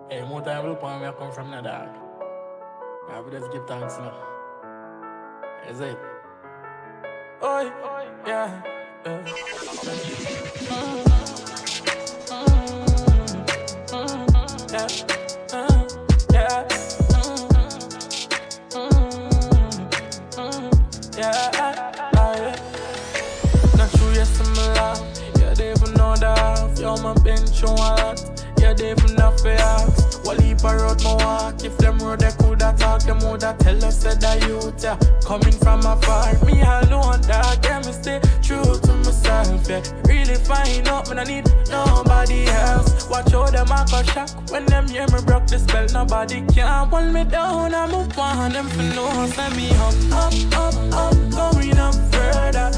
Hey, more time look on me, I come from the dark. I will just give thanks now. Is it? Oh, yeah. Yeah. Yeah. Yeah. Not true, yes, I'm alive. Yeah, they even know that. Yo, my bench on a lot. Yeah, they even have to ask. What heap I wrote my walk. If them road they coulda talk, them woulda tell us that the youth, yeah. Coming from afar, me alone, dog. Yeah, me stay true to myself, yeah. Really find out when I need nobody else. Watch how them a go shock when them hear me broke the spell. Nobody can hold me down. I'm up on them for no. Send me up, going up further.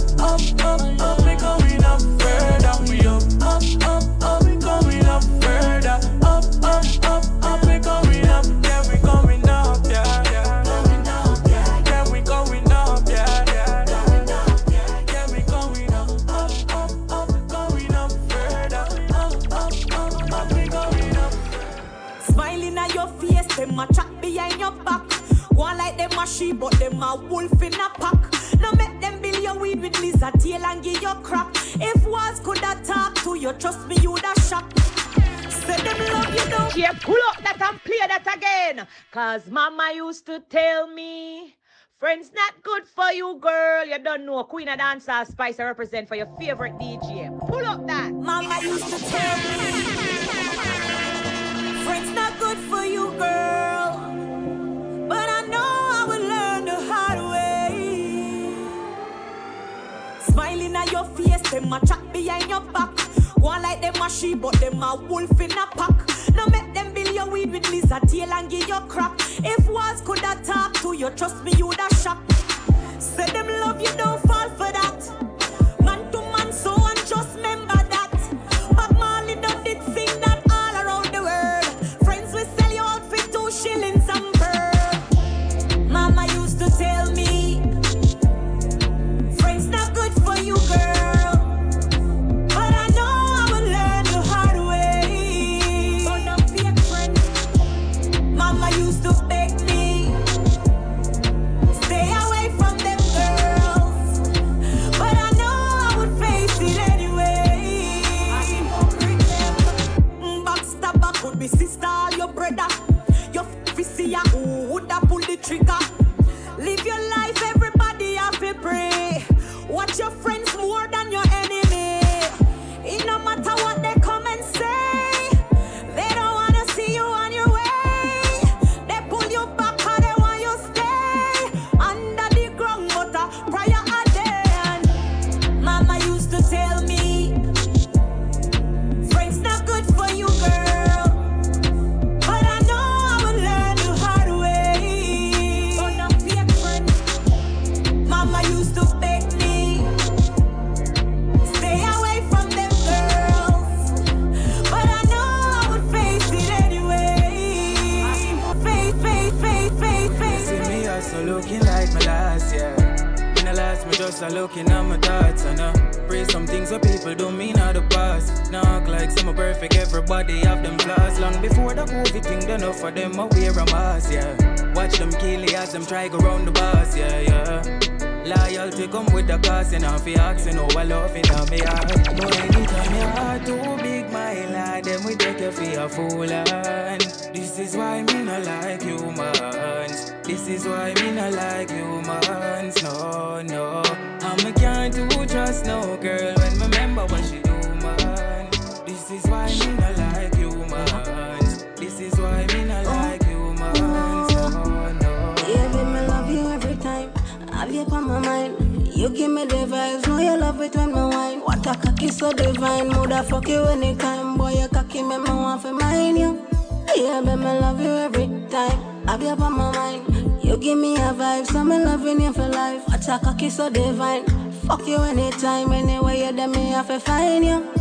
Up, we going up further. We up, we going up further. Up, we going up. Yeah, we going up, yeah. Going up, yeah. Yeah, we going up, yeah. Going up, yeah. Yeah, we going up, going up further. Up, we going up. Smiling at your face, them a chat behind your back. One like them a sheep, but them a wolf in a pack. Now make them build your weed with lizard tail and give you crack. If walls coulda talk to you, trust me, you'd a shock. Say them love you don't. Yeah, pull up that and play that again. Cause mama used to tell me, friends not good for you, girl. You don't know Queen of Dancehall Spice I represent for your favorite DJ. Pull up that. Mama used to tell me, friends not good for you, girl. But I know I will learn the hard way. Smiling at your face, them a chat behind your back. One like them a sheep, but them a wolf in a pack. Now make them build your weed with lizard tail and give you crack. If walls coulda talk to you, trust me, you'd a shock. Say them love you, don't fall for that. Man to man, so and just remember that. But Marley done did sing that all around the world. Friends will sell you out for 2 shillings and bird. Mama used to tell me, friends not good for you, girl. But I know I will learn the hard way. But not fake friends. Mama used to beg me, stay away from them girls. But I know I would face it anyway. Backstabber could be sister or your brother. Your see ya who woulda pull the trigger. Live your life, everybody have to pray. Watch your friends more than your enemy. It no matter what they come and say, they don't wanna see you on your way. They pull you back or they want you stay under the ground, but prior a day. And mama used to tell me, friends not good for you, girl. But I know I will learn the hard way. But not fake friends. Mama used to beg me, stay away from them girls. But I know I would face it anyway. Face. See me also looking like my last year. In the last, me just a looking at my thoughts. And pray some things that people don't mean out the past. Now act like some are perfect, everybody have them flaws. Long before the COVID thing, done enough for them, I wear a mask, yeah. Watch them kill it as them try go round the bus, yeah. Loyalty come with the cost, and if you asking how I love it on me heart. But anytime your heart too big, my lad, then we take you for a fool. And this is why me not like humans. This is why me not like humans. No. And me can't do trust no girl when me remember what she do, man. This is why me not like humans. This is why me not like humans. No. Yeah, babe, me love you every time. Have you on my mind? You give me the vibes, know you love it when me wine. What a cocky so divine, moulda fuck you anytime. Boy, you cocky make me want to mind you. Yeah, babe, me love you every time. Have you on my mind? You give me a vibe, so me loving you for life. What a cocky so divine. Fuck you anytime, anywhere you there, me have to find you.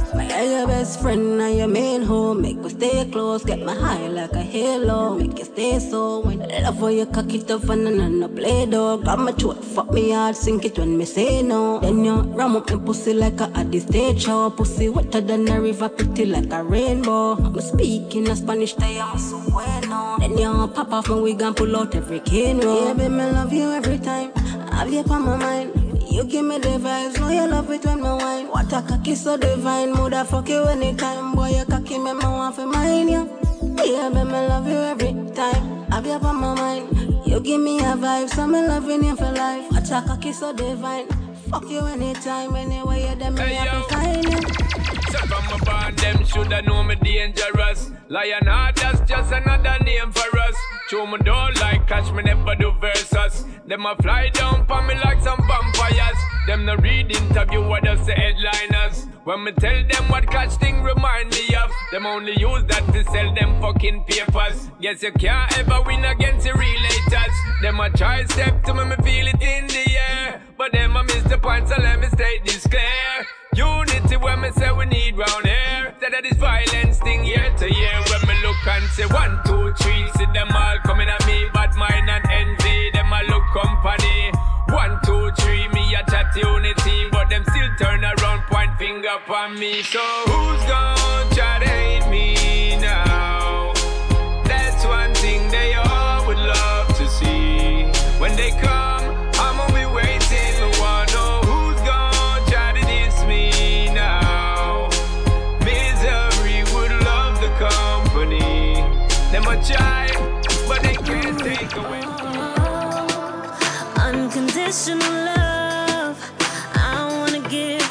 My your best friend and your main home. Make me stay close, get my high like a halo. Make you stay so when I love for you cock it up and no play dog. Grab my throat, fuck me hard, sink it when me say no. Then you ram up my pussy like a at the stage show. Pussy wetter than a river, pretty like a rainbow. I'm speaking a Spanish, they am so bueno. Then you pop off my wig and pull out every cane roll. Yeah, baby, me love you every time. I have you on my mind. You give me the vibes, know you love it when me wine. What a cocky so divine, moulda fuck you anytime. Boy, you cocky me want for mine, yeah. Yeah, baby, me love you every time. I have you on my mind. You give me a vibe, so me loving you for life. What a cocky so divine. Fuck you anytime, anyway you them me have to find you. So from my band, them shoulda know me dangerous. Lionheart, that's just another name for us. Show me don't like catch me never do versus. Them a fly down for me like some vampires. Them no read interview what just the headliners. When me tell them what catch thing remind me of, them only use that to sell them fucking papers. Guess you can't ever win against the relators. Them a try step to me feel it in the air. But them a miss the point, so let me state this clear. Unity when me say we need round here. That is violence thing year to year. When me look and say 1, 2, 3, see them all coming at me. Bad mind and envy, them a look company. 1, 2, 3, me a chat unity, but them still turn around, point finger on me. So who's gonna try to hate me now? That's one thing they all would love to see. When they come, I'ma be waiting. Me wanna know who's gonna try to diss me now. Misery would love the company. Them a try, but they can't take away. Unconditional love, I wanna give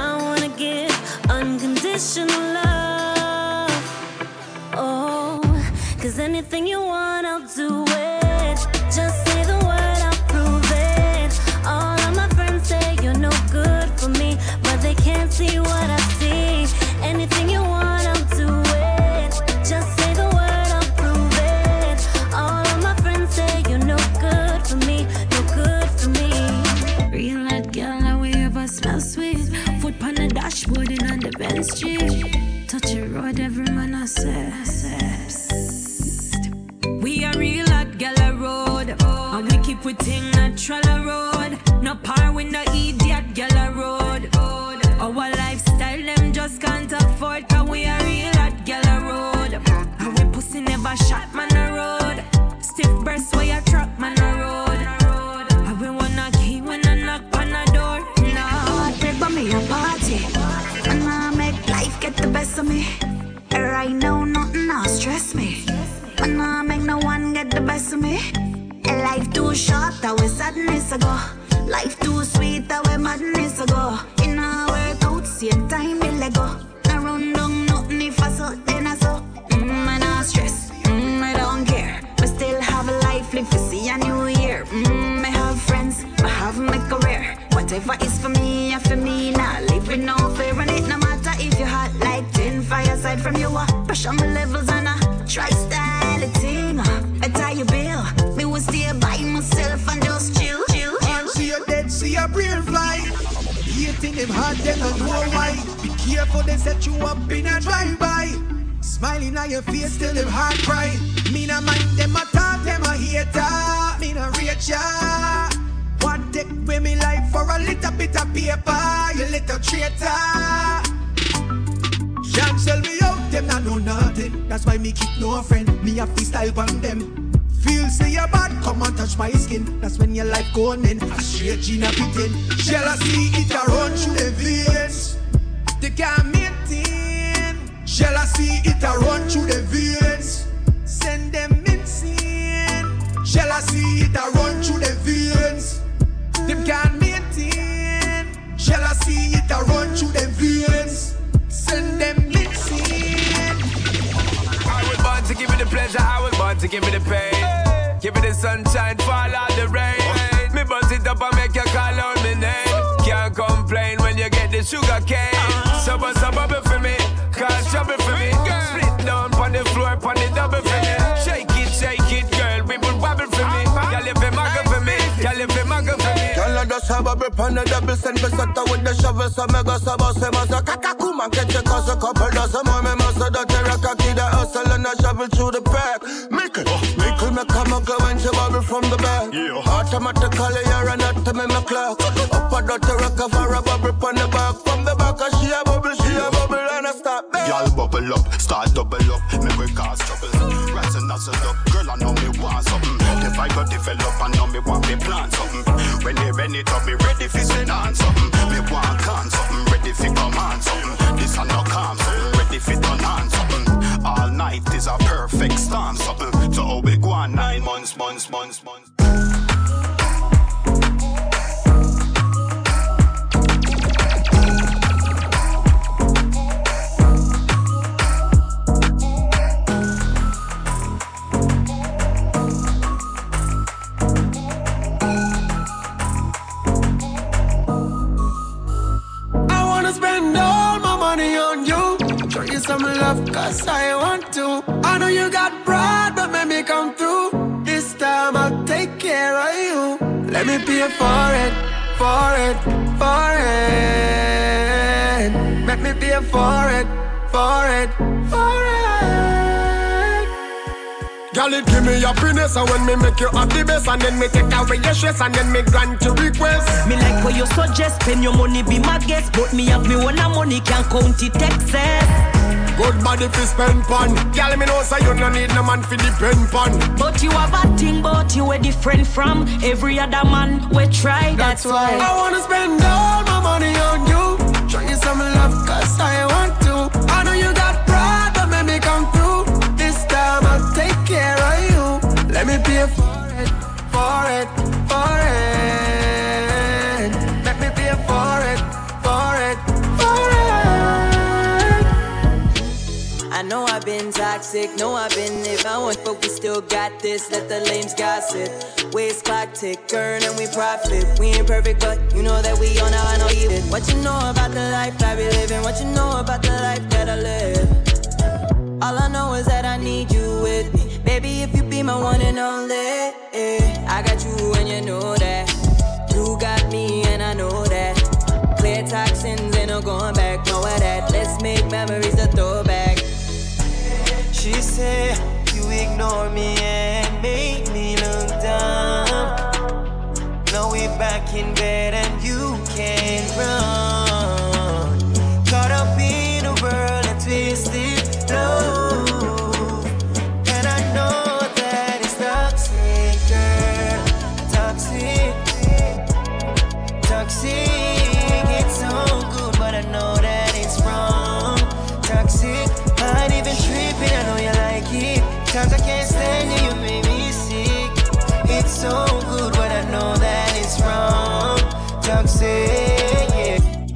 unconditional love. Oh, 'cause anything you want, I'll do it. Just say the word, I'll prove it. All of my friends say you're no good for me, but they can't see what I see. Anything you want, I'll do it. Just say the word, I'll prove it. All of my friends say you're no good for me, no good for me. Real hot girl, and we ever smell sweet. Foot on the dashboard and on the Benz Street. Touch a road, every man I say. We a real hot girl a road, and we keep we thing natural a road. No par with no idiot girl a road. Our lifestyle them just can't afford, 'cause we a real hot girl a road. And we pussy never shot man a road. Stiff breast where you truck man a road. And we wanna key when I knock on the door. No, take by me a party, and I make life get the best of me. Right now nothing now stress me. And I make no one get the best of me. Life too short, that way sadness ago. Life too sweet, that way madness ago. In a workout, same time we let go. I run down nothing if I saw, then I saw. I not stress, I don't care. But still have a life, live to see a new year. I have friends, I have my career. Whatever is for me, for me. Now live with no fear, and it no matter if you're hot like tin fire side from you. Pressure my levels and I try style it thing. Better you bill, me will stay by myself and just chill. See you dead, see your brain fly. Hating them hard, they don't know why. Be careful, they set you up in a drive-by. Smiling on your face till them heart cry. Me no mind them a talk, them a hater. Me no rate ya. One take with me life for a little bit of paper. You little traitor. Can't sell me out, them not know nothing. That's why me keep no friend. Me a freestyle on them. Feel say you're bad, come and touch my skin. That's when your life going in. A straight Gina beating. Jealousy, it a run through the veins. They can't maintain. Jealousy, it a run through the veins. Send them insane. Jealousy, it a run through the veins. Them can't maintain. Jealousy, it a run through the veins. Send them insane. I was born to give you the pleasure, I was born to give you the pain. Give me the sunshine, fall out the rain. Me bust it up and make you call out my name. Can't complain when you get the sugar cane. So bust a bubble for me, cause trouble for me. Split down on the floor, on the double for me. Shake it, girl, we will wobble for me. Girl, if you muggle for me, girl, if you muggle for me. Girl, I just have a on the double send Pesetta with the shovel. So me go so boss him as a kakakuma. Catch a cause a couple dozen more. Me must have the rakaki the hustle and a shovel through the pack. Mickle me come and go when she bubble from the back. Automatically you're an to me clock. Up a dot rock for a bubble on the back. From the back she a bubble and I stop back. Y'all bubble up, start double up. Make we cause trouble. Rats and nuzzle up. Girl I know me want something. If I go develop I know me want me plan something. When they run it up me ready for send on something. Me want can something. Ready for come on something. This I no calm something. Ready for turn on something. All night is a perfect storm something. So how we go on 9 months. Some love cause I want to. I know you got pride but let me come through. This time I'll take care of you. Let me pay for it. Let me pay for it. Girl, it give me happiness, and when me make you happy best, and then me take away your stress, and then me grant your request. Me like what you suggest, spend your money, be my guest, but me have me one money, can't count it excess. Good body fi spend pon. Girl, me know say you no need no man fi depend pon. But you have a thing, but you are different from every other man we try. That's why I wanna spend all my money on you. Show you some love, cause I want to. I know you got pride, but let me come through. This time I'll take care of you. Let me pay for it. Let me pay for it. I know I've been toxic, know I've been if I want, but we still got this. Let the lames gossip. Waist clock tick, turn and we profit. We ain't perfect, but you know that we on our know you. What you know about the life I be living? What you know about the life that I live? All I know is that I need you with me. Baby, if you be my one and only, I got you and you know that. You got me and I know that. Clear toxins ain't no going back, know that. Let's make memories a throwback. She said, you ignore me and make me look dumb. Now we back in bed and you can't run. Caught up in a world of twisted love. And I know that it's toxic, girl. Toxic. It's so good, but I know that it's wrong. Toxic. I ain't even tripping, I know you like it. Times I can't stand you, you make me sick. It's so good, but I know that it's wrong. Toxic, yeah.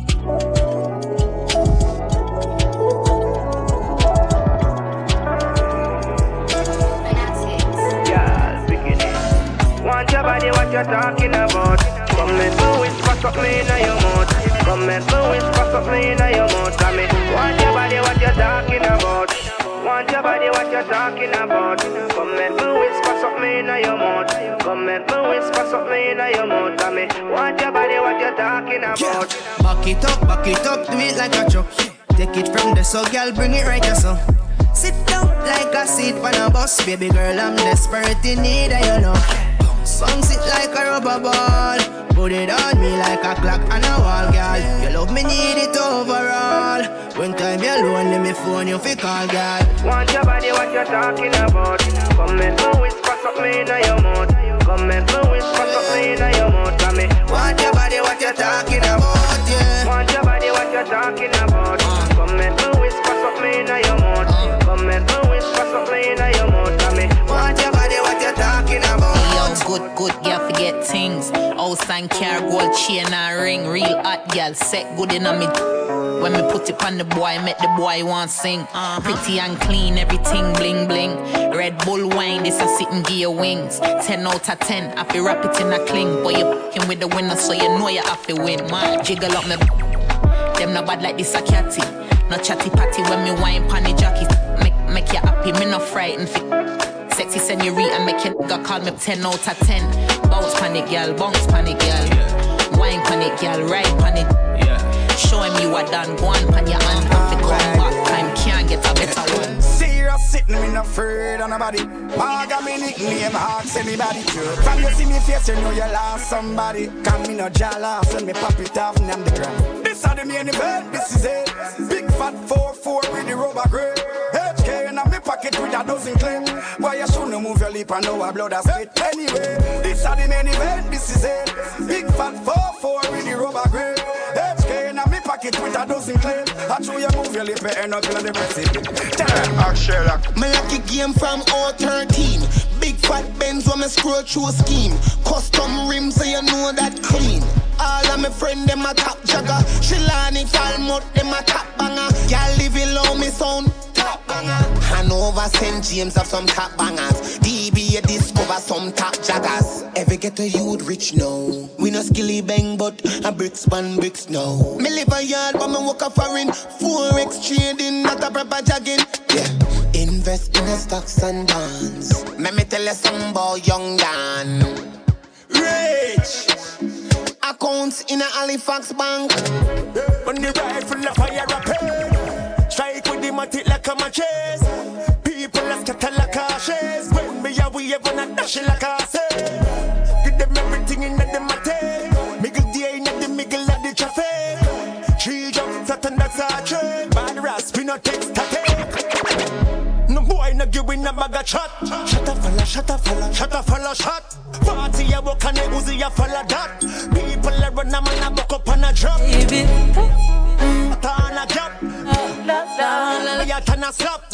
Yeah, beginning. Want your body, what you're talking about? Come and do it, pass up me in your mouth. Come and do it, pass up me in your mouth. Come and want your body, what you're talking about? Want your body, what you're talking about? Come and do it, pass up me in your mouth. Come and do it, pass up me in your mouth. Come and want your body, what you're talking about? Back it up, do it like a truck. Take it from the so girl, bring it right here, so. Sit down like a seat on a bus, baby girl, I'm desperate in need of your love. Bounce it like a rubber ball. Put it on me like a clock on a wall, girl. You love me, need it overall. When time you're lonely, me phone you fi call, girl. Want your body, what you're talking about? Come and do it, pass up me in your mouth. Come and do it, pass up me in your mouth. Come and want your body, what you're talking about, yeah. Want your body, what you're talking about? Come and do it, pass up me in your mouth. Come and do it, pass up me in your mouth. Come and want your body, what you're talking about? Good, yeah, forget things. House and car, gold chain and ring. Real hot girl, set good in a me. When me put it on the boy, make the boy want sing. Pretty and clean, everything bling bling. Red Bull wine, this a sitting gear wings. 10 out of 10, I feel wrap it in a cling. Boy, you f***ing with the winner, so you know you have to win. Man, jiggle up me. Them no bad like this a catty. No chatty patty when me wine pan the jockey. Make you happy, me no frightened. Sexy senorita, make your nigga call me 10 out of 10. Bounce panic, girl, bounce panic, girl. wine pan it, girl, right pan it. Yeah. Show him you are done, go on pan your hand, have to come back. Time can't get a better one. Serious sitting, me not afraid of nobody. Maga me nickname, ask anybody. From you see me face, you know you lost somebody. Can me no jala, so me pop it off and I'm the ground. This are the main event, this is it. Big fat 4-4 with the rubber grip. HK in my pocket with a dozen clip. Why you shouldn't move your lip and know a blood has spit. Anyway, this are the main event, this is it. Big fat 4-4 with the rubber grip. HK in my pocket with a dozen clip. I show you move your lip and end up in the precipice. My lucky game from 013. Big fat Benz when me scroll through a scheme. Custom rims so you know that clean. All of my friends them a top jagger. Shilani Falmouth them a top banger. Y'all living low me sound top banger. Hanover St. James have some top bangers. DB discover some top jaggers. Every get a youth rich now. We no skilly bang but a bricks pan bricks now. Me live a yard but me walk a foreign. Forex trading not a proper jogging. Yeah. Invest in the stocks and bonds. Let me tell you something about young Dan. Rich. Accounts in a Halifax bank. On the rifle of fire a pay. Strike with the matic like a matches. People are scatter like ashes. When me a we ever not dash like a say. Give them everything in the matic. Miggle the in the middle of the traffic. Three jumps at and that's a train. Bad rasp, we no take static. No boy no giving a bag of shot. Shut a fella, shut a fella, shut a fella, shot. Party a walk and a Uzi a follow that. People a run a man a buck up and a drop. Baby, turn a gap. Me a turn a slap.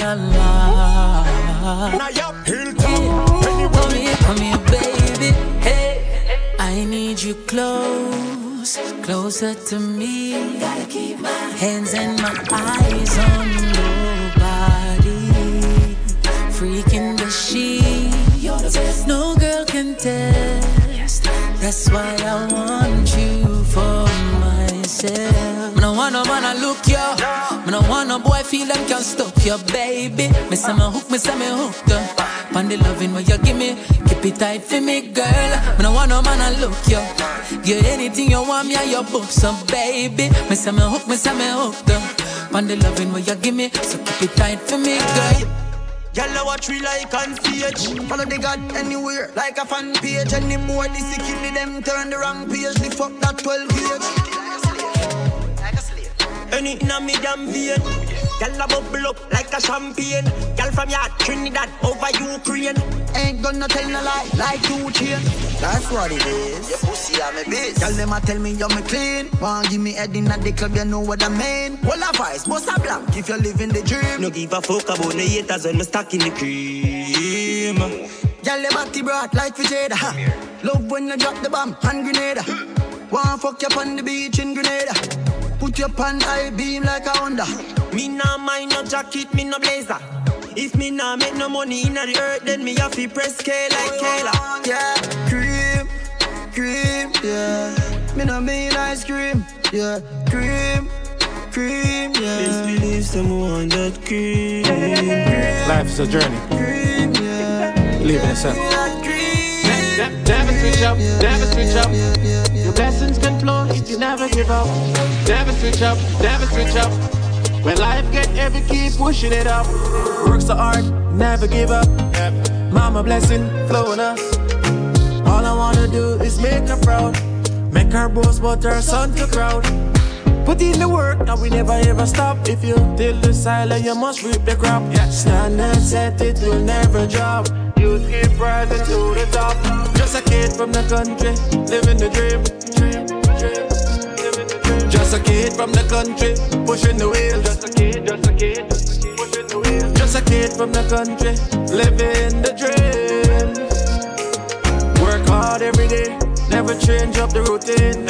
Now yup, hilltop. Come here, baby. Hey, I need you close, closer to me. Gotta keep my hands and my eyes on your body. Freaking the sheet. You're the best. No girl can test. That's why I want you for myself. Me no want no man to look ya. Me no want no boy feel them can stop ya, baby. Me say me hook, me say me hooked up. On the loving what you give me, keep it tight for me, girl. Me no want no man to look ya. Get anything you want me and your book, so baby. Me say me hook, me say me hooked up. On the loving what you give me, so keep it tight for me, girl. Y'all watch me like on stage. Follow the God anywhere, like a fan page. Anymore, this kill me, them turn the wrong page. Lift up that 12 gauge. Like a slave. Any in a me damn vein. Y'all bubble up like a champagne. Y'all from your Trinidad over Ukraine. Ain't gonna tell no lie, like 2 chain. That's what it is. Your pussy are me bitch. Y'all them a tell me you're me clean. Want give me head in at the club, you know what I mean. Well a vice, most a blank if you're living the dream. No give a fuck about no haters when me stuck in the cream. Y'all them body brought like Vijada. Love when you drop the bomb, hand grenade. Want fuck you up on the beach in Grenada. Put your pan high beam like a Honda. Me nah mind no jacket, me no blazer. If me nah make no money in the earth, then me have to press K like Kayla. Yeah, cream, cream, yeah. Me nah mean ice cream, yeah. Cream, cream, yeah. Let's believe someone that cream. Life is a journey. Cream, yeah. Believe in yourself. Never switch up, never switch up. Your blessings can flow if you never give up. Never switch up, never switch up. When life get heavy, keep pushing it up. Work so hard, never give up. Mama blessing, flowing us. All I wanna do is make her proud. Make her boast but her son to crowd. Put in the work and we never ever stop. If you till the silent, you must reap the crop. Stand and set, it will never drop. You keep rising to the top. Just a kid from the country, living the dream. Just a kid from the country, pushing the wheel. Just a kid, pushing the wheel. Just a kid from the country, living the dream. Work hard every day, never change up the routine.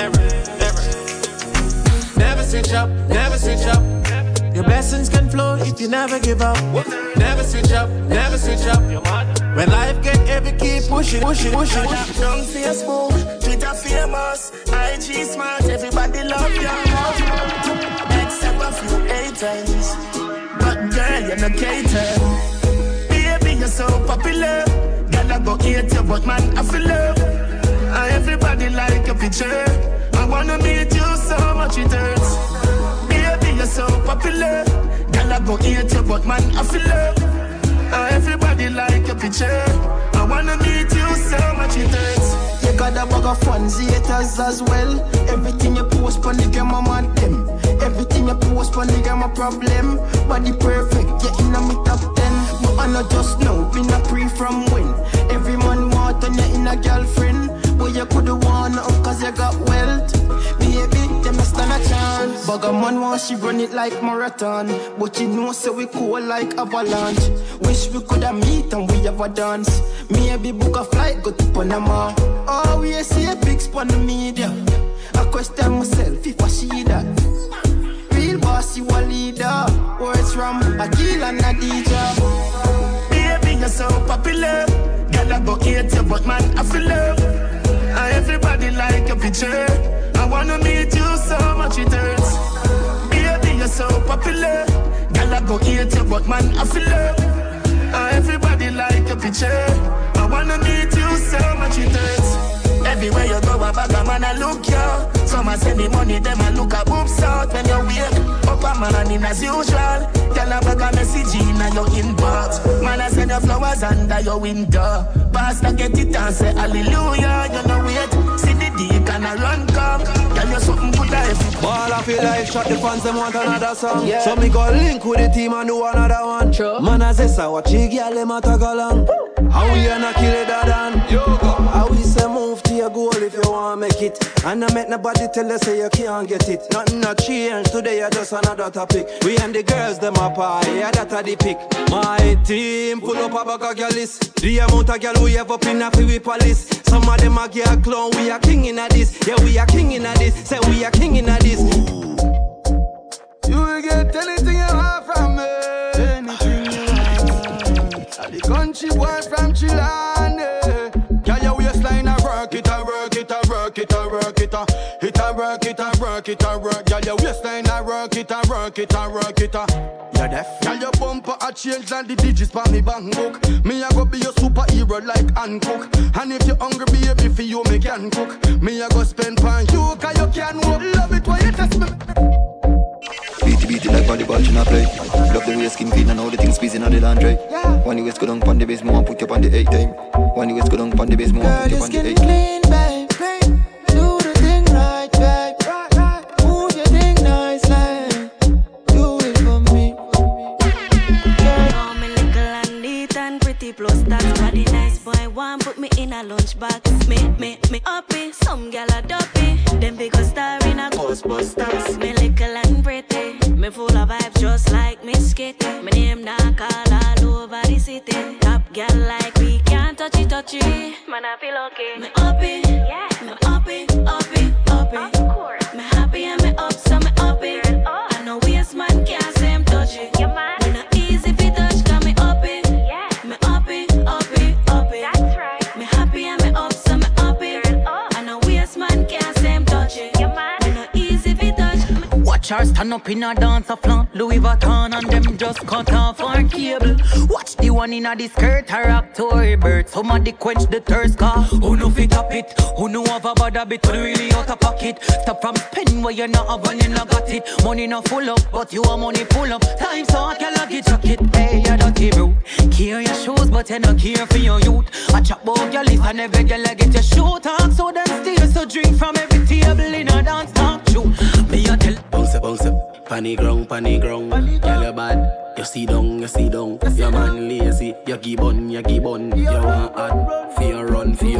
Never switch up, never switch up. Your blessings can flow if you never give up. Never switch up, never switch up. When life get heavy, keep pushing, pushing, pushing. Don't Facebook, Twitter famous, IG smart, everybody love you. Except a few haters, but girl you're not cater. Baby you're so popular, girl I go hate you, but man I feel love. And everybody like your picture. And wanna meet you so much it hurts. Baby, you're so popular. Girl, I go hate you, but man, I feel love. Everybody like your picture. I wanna meet you so much it hurts. You got a bag of fans, haters as well. Everything you post on the game, I'm on them. Everything you post on the game, a problem. Body perfect, yeah, in a me top 10. But I know just now, been a pre from when. Every man want on you in a girlfriend. But you coulda won up cause you got wealth. Baby, them a stand a chance. Bag a man want she run it like marathon. But you know so we cool like avalanche. Wish we coulda meet and we have a dance. Maybe book a flight, go to Panama. Oh, we see a big spot on the media. I question myself if I see that. Real boss, you a leader. Words from Akil and Adija. Baby, you're so popular. Girl, I go hate you, but man, I feel love. Everybody like your picture. I wanna meet you so much it hurts. Baby, you're so popular. Girl, I go hate you, but man, I feel love. Everybody like your picture. I wanna meet you so much it hurts. Everywhere you go, a bag of man, I look you. Some a send me money, them a look a boobs out. When you wake up a man in as usual. Tell a bag a message in your inbox. Man, I send your flowers under your window. Pastor get it and say hallelujah. You know wait, see the deacon a run come. Tell you something good life. Ball of your life, shot the fans, them want another song. Yeah. So me go link with the team and do another one. True. Man, I say, so what you girl, them a tag along. How we gonna kill it, Dadan? How we say move to your goal if you wanna make it. And I make nobody tell you say you can't get it. Nothing not change, today you're just another topic. We and the girls, them a pie, yeah, that's a the pick. My team pull up a bag of girl list. The amount of girl we have up in a free palace. Some of them a get clown, we are king in a this. Yeah, we are king in a this, say we are king in a this. You will get anything you want from me. Anything you want. The country boy from Chilane. Can your waistline a work it, a work it, a work it, a work it, a it a work it, a work it, a work. Can your waistline a work it, a work it, a work it, a. You're deaf. Can your bumper a change and the digits for me bank book. Me a go be your superhero like Hancock. And if you hungry baby for you me can cook. Me a go spend pan you cause you can walk. Love it when you test me. Beat it like volleyball, she not play. Love the way skin clean and all the things squeezing on the laundry. When you waist go down pon the base, more put you on the 8 time. When you waist go down pon the base, more put you on the 8 time. Clean, babe. Do the thing right, babe. Move your thing nicely. Do it for me. Oh, me little and neat and pretty plus that's body nice boy. One put me in a lunchbox. Me uppy, some gal a dopey. Them big a star in a Ghostbusters. Me little and pretty. Me full of vibes just like Miss Kitty. Me name now call all over the city. Top gal like we can't touch it. Man, I feel okay. Me uppy, yeah. Me uppy. Of course. Me happy and me up, so me uppy. I know waste man can't say I'm touchy. Yeah, man. Me not easy fi touch, cause me uppy. Yeah. Me uppy. That's right. Me happy and me up, so me uppy. I know waste man can't say I'm touchy. Yeah, man. Me not easy fi touch. Watch her stand up in a dance a flaunt Louis Vuitton and them just cut off her cable. Watch the one in a the skirt, her rock to her bird. Somebody quench the thirst car. Who know fit up it? Who know have a bad habit? Who really out of pocket? Stop from spending where you not have and you not got it. Money not full up, but you are money full up. Time so I can lock it, jacket. Hey, you dirty bro. Care your shoes, but you not care for your youth. I chop about your list and every girl I get your shoe talk. So them steal, so drink from every table in a dance talk show. Me a tell. Bounce up, panny ground. Girl you bad, you see down. Your man lazy, you give on. You want hard, fear run. Me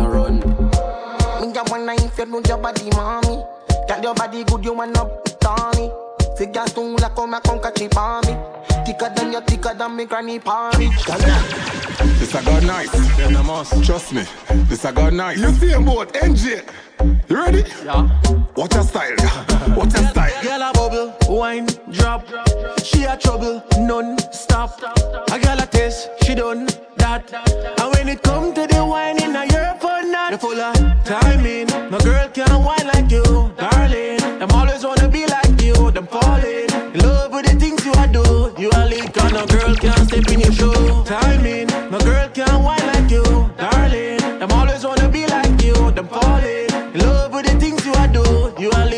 a wanna if you know your body, mommy. Tell your body good, you wanna Tommy. Figure soon like come a conquer chip on me. Thicker than me granny party. This a god nice, then I must trust me. This a god nice. You see him both, NJ. You ready? Yeah. Watch your style, watch your style. Girl a bubble, wine, drop. She a trouble, non-stop. A girl a taste, she done that. And when it come to the wine in a Europe or not, they full of timing. No girl can wine like you, darling. Them always wanna be like you, them falling in love with the things you a do. You a leak and no girl can step in your shoe. Timing, no girl can wine like you, darling. Them always wanna be like you, them falling in love with the things you a do. You a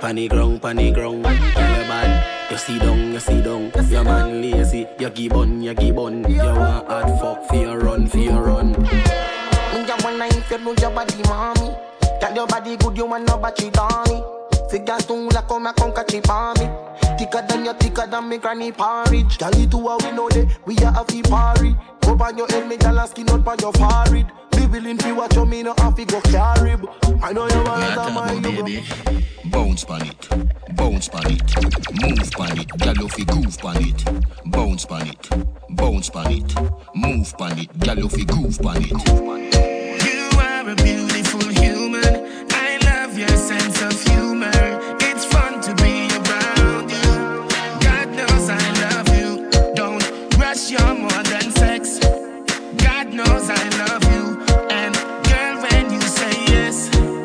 Panny grung, girl you bad. You see down, your man lazy. You give on, you want hard fuck for your run. Me just wanna if you know your body, mommy. Tell your body good, you want no battery, Tommy. Figure two like come a catch it on me. Thicker than me granny porridge. Tell it to how we know that we are a fee party. Go on your head, me tell skin out by your forehead. Be willing to watch you, me no have to go carry. I know you want to mind baby. Bounce pan it, move pan it, girl you fi groove pan it. Bounce pan it, move pan it, girl you fi groove pan it. You are a beautiful human. I love your sense of humor. It's fun to be around you. God knows I love you. Don't rush, you're more than sex. God knows I love you. And girl, when you say yes,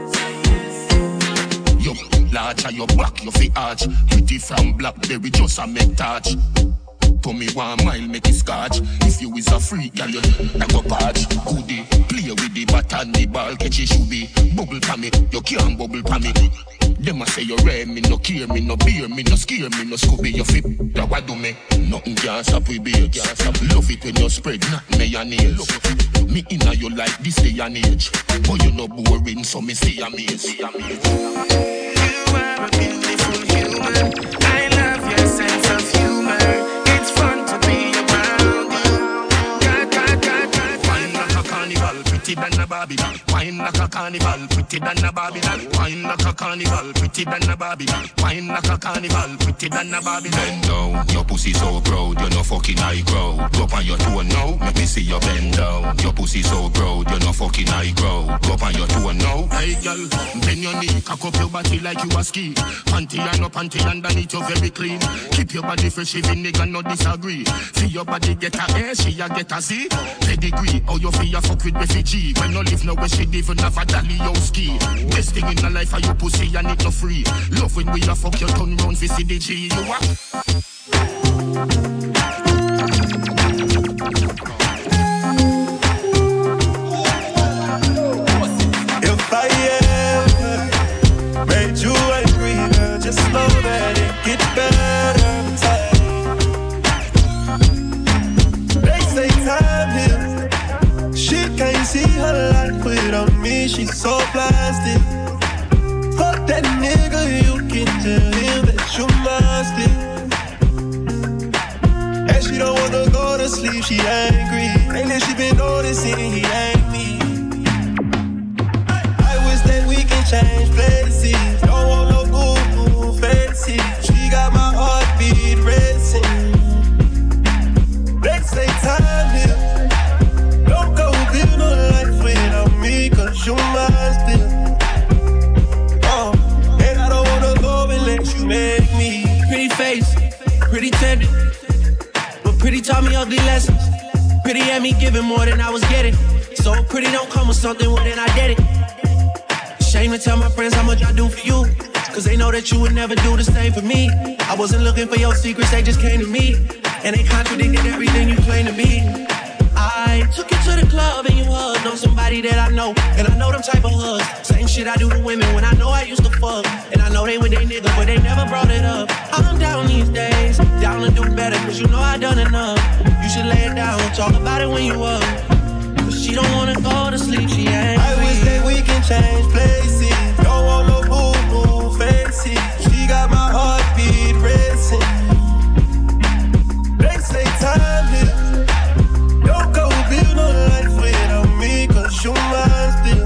Yo, large and your back, you fi arch. Pretty from Blackberry, just a make touch. To me 1 mile, make it scotch. If you is a freak, girl, you like a patch. Goodie, play with the bat and the ball, catch it should be. Bubble pa me, you can't bubble pa me. Them a say you rare, me no care, me no beer, me no scare, me no Scooby, you fit. That what do me? Nothing can stop we beer, can't stop. Love it when you spread, not mayonnaise. Me inna you like this day and age. But you no boring, so me stay amazed. you are a beautiful human. I love your sense of humor. It's fun to be around you. God. Wine like a carnival, pretty than a Barbie. Wine like a carnival, pretty than a Barbie. Wine like a carnival, pretty than a Barbie. Wine like a carnival, pretty than a Barbie. Bend down, your pussy so proud, you no fucking high crowd. Go up on your toe now, let me see you bend down. Your pussy so proud, you no fucking high crowd. Go up on your toe now. Hey girl, bend your knee, cock up your body like you a ski. Panty and no panty underneath you very clean. Keep your body fresh, even nigga no disagree. See your body get a A, she a get a C. Pedigree, how you feel you fuck with refugee. When no live nowhere, she even have a dolly or ski. Best thing in the life are your pussy and it no free. Love when we a fuck your turn round for CDG. You a if I ever made you angry, girl, just know that it get better with time. They say time heals. She can't see her life without me, she's so plastic. Fuck that nigga, you can tell him that you must be. And she don't wanna go to sleep, she angry. Lately she been noticing he ain't me. I wish that we can change places. Don't want no boo-boo fancy. She got my heartbeat racing. They say time here. Don't go build no life without me, cause you must be. And I don't wanna go and let you make me. Pretty face, pretty tender, but pretty taught me ugly lessons. Pretty had me giving more than I was getting. So pretty don't come with something, well then I did it. Shame to tell my friends how much I do for you, cause they know that you would never do the same for me. I wasn't looking for your secrets, they just came to me. And they contradicted everything you claimed to be. I took you to the club and you hugged on somebody that I know. And I know them type of hugs. Same shit I do to women when I know I used to fuck. And I know they with they nigga, but they never brought it up. I'm down these days, down to do better, cause you know I done enough. You should lay it down, talk about it when you up. Cause she don't wanna go to sleep, she ain't. I wish that we can change places. Don't want no boo-boo fancy. She got my heartbeat racing. They say time here. Don't go build no life without me, cause you must be.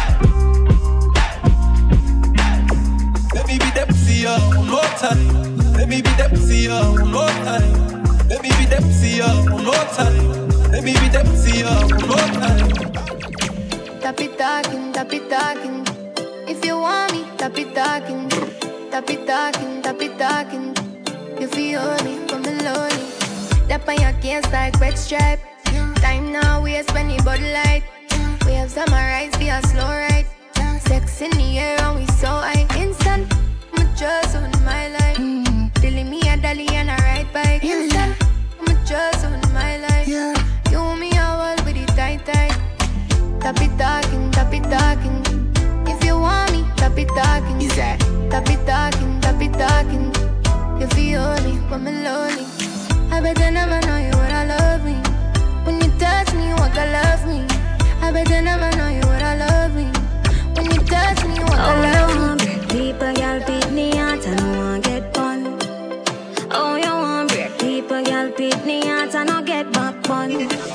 Let me be that pussy up one more time. Let me be that pussy up one more time. Let me be that pussy up one more time. Let me be that pussy up one more time. Tap it talking, tap it talking. If you want me, tap it talking. Tap it talking, tap it talking. You feel me from the lonely. That on your case like red stripe. Time now, we spend the bud light. We have summarized via slow ride. Sex in the air and we so high. Instant, I'm just on my life. Dilly me a dolly and a ride bike. Instant, I'm just on my life. You me a wall with it tight. Tap it talking, tap it talking. If you want me, tap it talking. Stop it talking. You feel me when me lonely. I bet you never know you would I love me. When you touch me, you want to love me. I bet you never know you would I love me. When you touch me, you want to love me. People, girl, beat me out and I want get fun. Oh, you want break people, girl, beat me out and I get back fun.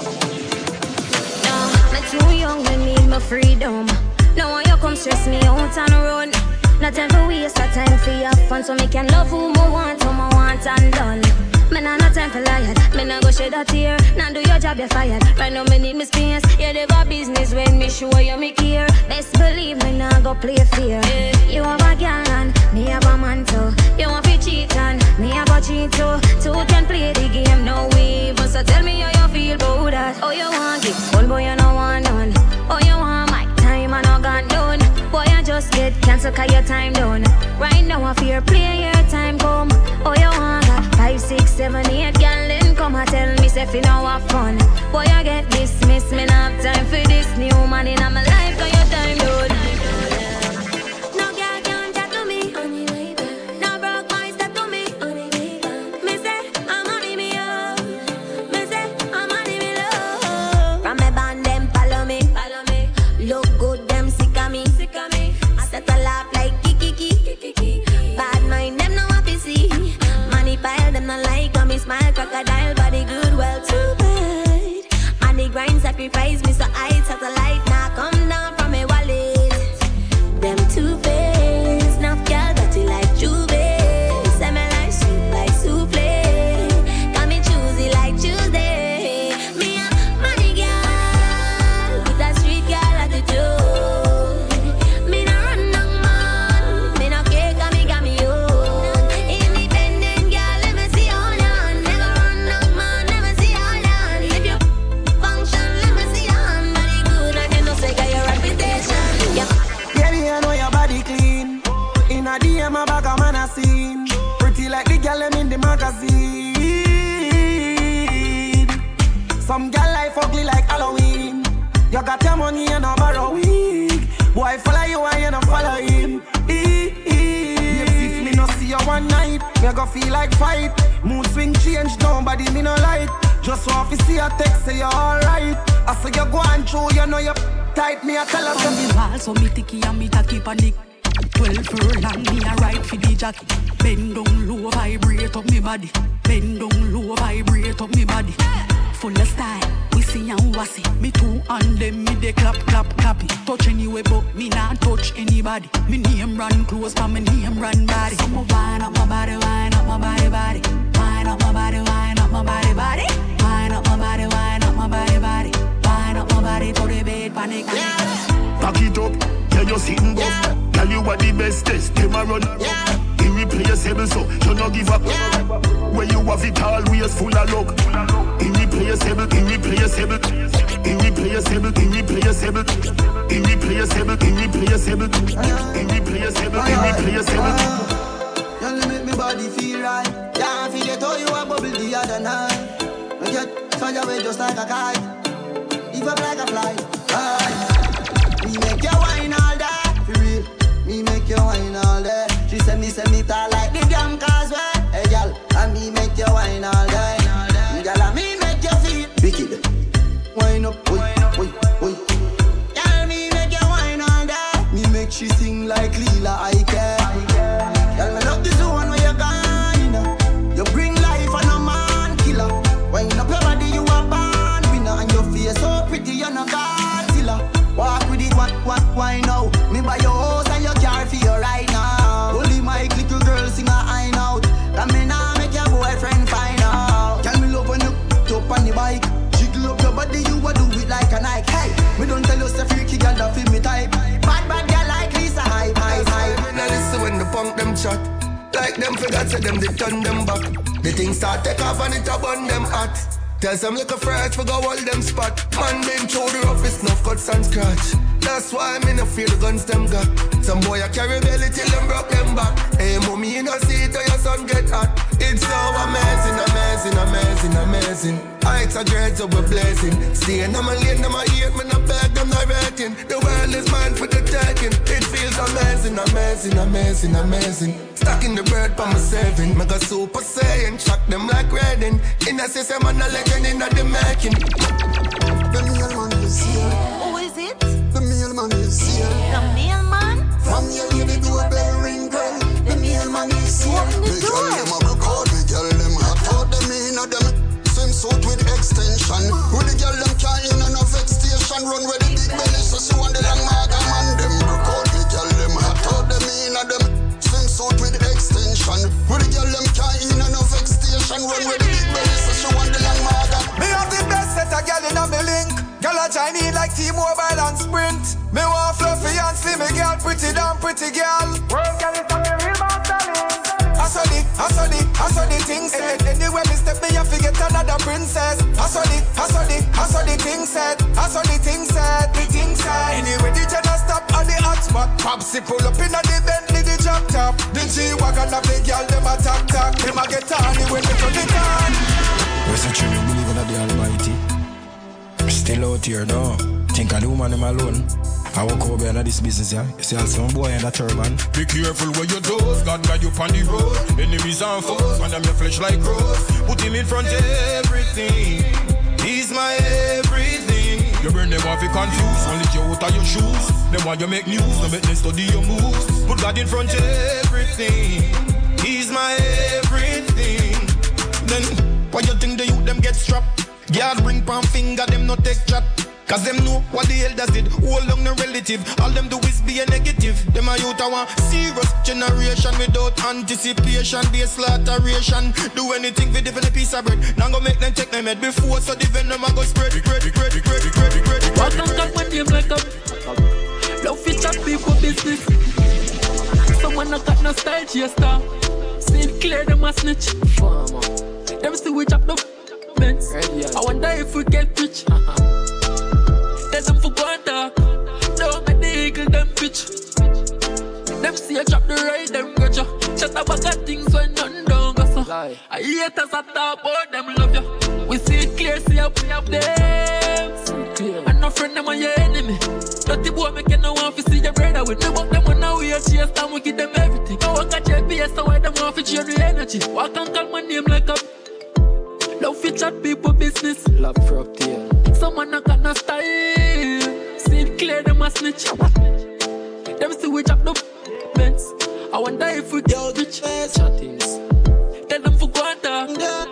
No, I'm too young, I need my freedom. Now when you come stress me out and run. Not time for waste, not time for your fun. So me can love who I want and done. Me nah no time for liar. Me nah go shed a tear. Nah do your job, you're fired. Right now me need me space. You never business when me show you me care. Best believe me nah go play fair. You have a girl and me have a man too. You want to cheat and me have a cheat too. Two can play the game, no even. So tell me how you feel about that. Oh you want it, one boy you no want none. Oh you want my time and I got done. Boy you just get cancelled cause your time done. Right now I fear play your time come. Oh you want that 5, 6, 7, 8 girl then come and tell me say you know have fun. Boy you get dismissed, me not have time for this new man in my life cause your time done. No girl can't chat to me. No broke boy step to me. Me say I'm on me up. Me say I'm on me love. From me band them follow me. Look good them sick of me. I set a laugh like kiki. Bad mind them no happy see. Money pile them not like me smile crocodile body good well too bad. And the grind sacrifice me so I satellite now come down from me wallet. Them two-faced enough girl dirty like Juve. Say me like sweet like souffle. Got me choosy like Tuesday. Me a money girl with a street girl attitude. Me no run no man. Me no care cause me got me own. Independent girl let me see all on. Never run no man, never see all on. If you function let me see on. Body good I can no say got your reputation. Yeah. Baby, I know your body clean. In a DM, my bag a man a scene. Pretty like the girl them in the magazine. Some girl life ugly like Halloween. You got your money and no borrow wig. Boy follow you and you no follow him. If me no see you one night, me go feel like fight. Mood swing change, nobody me no like. Just want to see a text say you alright. I say you go on through, you know you tight. Me I tell her on the wall, so me ticky and me tacky panic. 12 furlong, me a ride for the jockey. Bend down low, vibrate up me body. Bend down low, vibrate up me body. Full of style, we see and wassy. Me two and them, me they clap, copy. Touch anyway, but me not touch anybody. Me name run close, but me name run body. So me wind up my body, wind up my body. Wind up my body, wind up my body. Wind up my body, wind up my body. Wind up my body to the bed, panic. Back it up, yeah, you're sitting buff. Tell you what the best is, them a run. Irreplaceable, so you no give up. When you have it always full of luck. Irreplaceable. You make me body feel right. Yeah, I feel it how you a bubble the other night. I get fire away just like a kite. Even like a fly. Me make you wine all day. For real, me make you wine all day. She say me tall like the damn causeway. Hey girl, and me make you wine all day. Girl, and me make you feel wicked. Wine up, oi. Girl, me make you wine all day. Me make she sing like Lila I care. Girl, me love this one where you gone. You bring life and a man killer. Wine up your body, you a born winner. And your face so pretty, you're not Godzilla. Walk with it, why now? Me buy your house and your car for you right now. Only my little girl sing a high note. And me now make your boyfriend find out. Tell me love when you up on the bike. Jiggle up your body, you a do it like a Nike. Hey, me don't tell you say freaky girl that feel me type. Bad girl like Lisa, high. Now listen when the punk them chat. Like them forgot say them they turn them back. The things start take off and it a burn them hot. Tell some little friends for go hold them spot. Man been through the roughest, no cuts and scratch. That's why me no feel the guns them got. Some boy a carry belly till them broke them back. Hey mommy you no see it or your son get hot. It's so amazing. I Nights are dreads so we're blazing. Staying on my lane, on my ear, man, I beg them not rating. The world is mine for the taking. It feels amazing, amazing, amazing, amazing. Stacking the bird for my saving. Mega super saiyan, shock them like Redding. In a system, I'm a legend in the making. The mailman is here. Who is it? The mailman is here. The mailman? From your lady doorbell ring, girl. The mailman is here. Open the The door. girl them a record, the girl them hot out them in a them swimsuit with extension. With the girl them can't in a no vex station. Run with the big belly, so she want the long maga man. Them record, the girl them hot out them in a them swimsuit with extension. With the girl them can't in a no vex station. Run with the big belly, so she want the long maga. Me have the best set of girl in a me link. Girl a join in like T-Mobile and Sprint. Me want fluffy and slim, me girl pretty damn pretty girl. World girl is a real man talent. I saw the thing said. Anyway me step me have to get another princess. I saw the thing said. The thing said. Anyway the Jenna stop at the hot spot. Popsy pull up in a the Bentley the drop top. The G-Wagon of the girl them a talk. Them a get on when they turn it on. We're such a believe in the Almighty. Still out here now. Think of the woman them alone. I walk over into this business, yeah. You see some boy in a turban. Be careful where you do. God guide you on the road. Enemies and foes, and them your flesh like rose. Put him in front of everything. He's my everything. You burn them off, you confused. Only you out of your shoes. Them why you make news, no make them study your moves. Put God in front of everything. He's my everything. Then why you think the youth them get strapped? God bring palm finger, them no take chat. Cause them know what the elders did. Hold on no relative. All them do is be a negative. Them a youth a want serious generation without anticipation. Be a slaughteration. Do anything for different piece of bread. Now go make them check them head before so the venom a go spread. Walk and talk my name like a love fit chat people business. Someone not got no style chester. See it clear them a snitch. Them see we chop the Benz. I wonder if we get rich. Tell them for go and talk. Don't make the eagle them pitch. Them see you drop the ride, them get you. Shut up about things when none don't go so. I hate us at top, but them love you. We see it clear, see up them. And no friend them are your enemy. Dirty boy make you no want to see your brother with me. But them when now we are chase time, we give them everything. I walk at your PS, so why them want to change the energy. Walk and call my name like a love fit chat people business. Love frog tail. Someone not got no style. See it clear, them a snitch. Them see we chop the Benz. I wonder if we get rich. Chattings. Tell them for go and talk.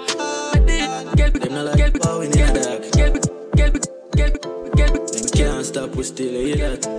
Them can't stop, we still hear that.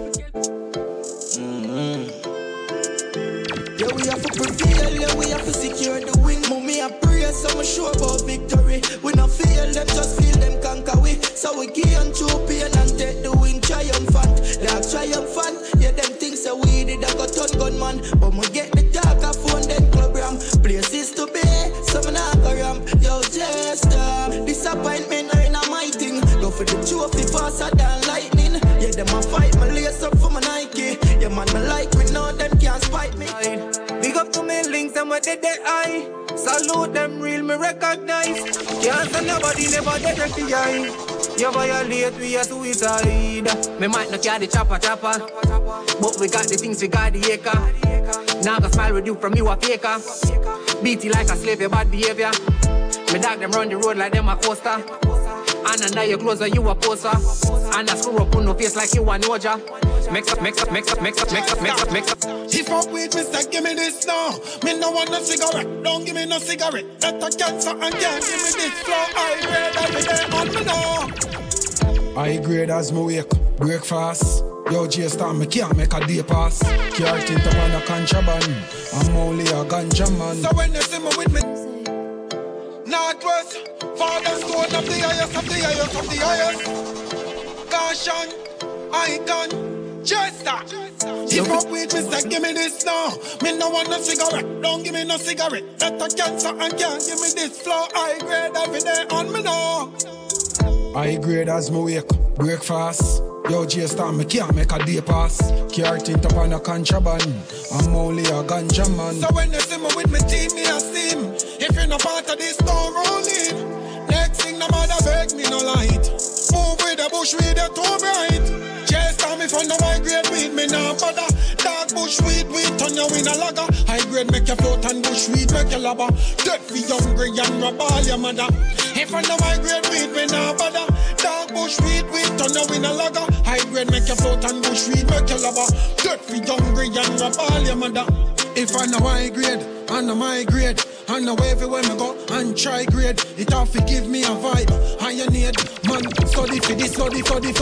Yeah, we have to prevail, yeah, we have to secure the win. Mommy, I pray, so I'm sure about victory. We not feel them, just feel them conquer we. So we give on true pain and take the win triumphant. Like triumphant, yeah, them things that we did, I got ton gunman. But we get the darker phone, then club ram. Places to be, some not go ramp. Yo, just disappointment are in my thing. Go for the trophy faster than lightning. Yeah, them a fight, my lace up for my Nike. Yeah, man, me like we know them can't spite me. Big up to me links, them what they eye. Salute them real, me recognize. Can't send nobody, never dead at the eye. You violate, we are suicide. Me might not carry the chopper, but we got the things, we got the acre. Now I can smile with you from you a faker. Beat you like a slave, your bad behavior. Me dog them run the road like them a coaster. And under your clothes when you a poser. And I screw up on no face like you a Noja. Mix up. If I weed, me say give me this now. Me no want no cigarette, don't give me no cigarette. That a cancer and can't give me this flow. I grade every day on me now. I grade as me wake, breakfast. Yo, J-Star, me can't make a day pass. Can't think of a contraband. I'm only a ganja man. So when you see me with me Northwest, father stone of the highest of the highest of the highest. Caution, icon, J-Star. If I weed, me say give me this now. Me no want no cigarette, don't give me no cigarette. That a cancer and can't give me this flow. I grade every day on me now. I grade as me wake, breakfast. Yo, J-Star, me can't make a day pass. Can't think upon a contraband. I'm only a ganja man. So when you see me with me team, me a steam. If you're not part of this, don't roll in. Next thing, no matter where a bush weed, you're too bright. Chase time if under my grade weed, me nah bother. Dark bush weed, turn you in a lager. High grade make you float and bush weed make you lava. Dead for hungry and rob all your mother. If under my grade weed, me nah bother. Dark bush weed, turn you in a lager. High grade make you float and bush weed make you lava. Dead for hungry and rob all your mother. If I know high grade, I know my grade. I know everywhere me go and try grade. It all fi give me a vibe. I need man study for this, study.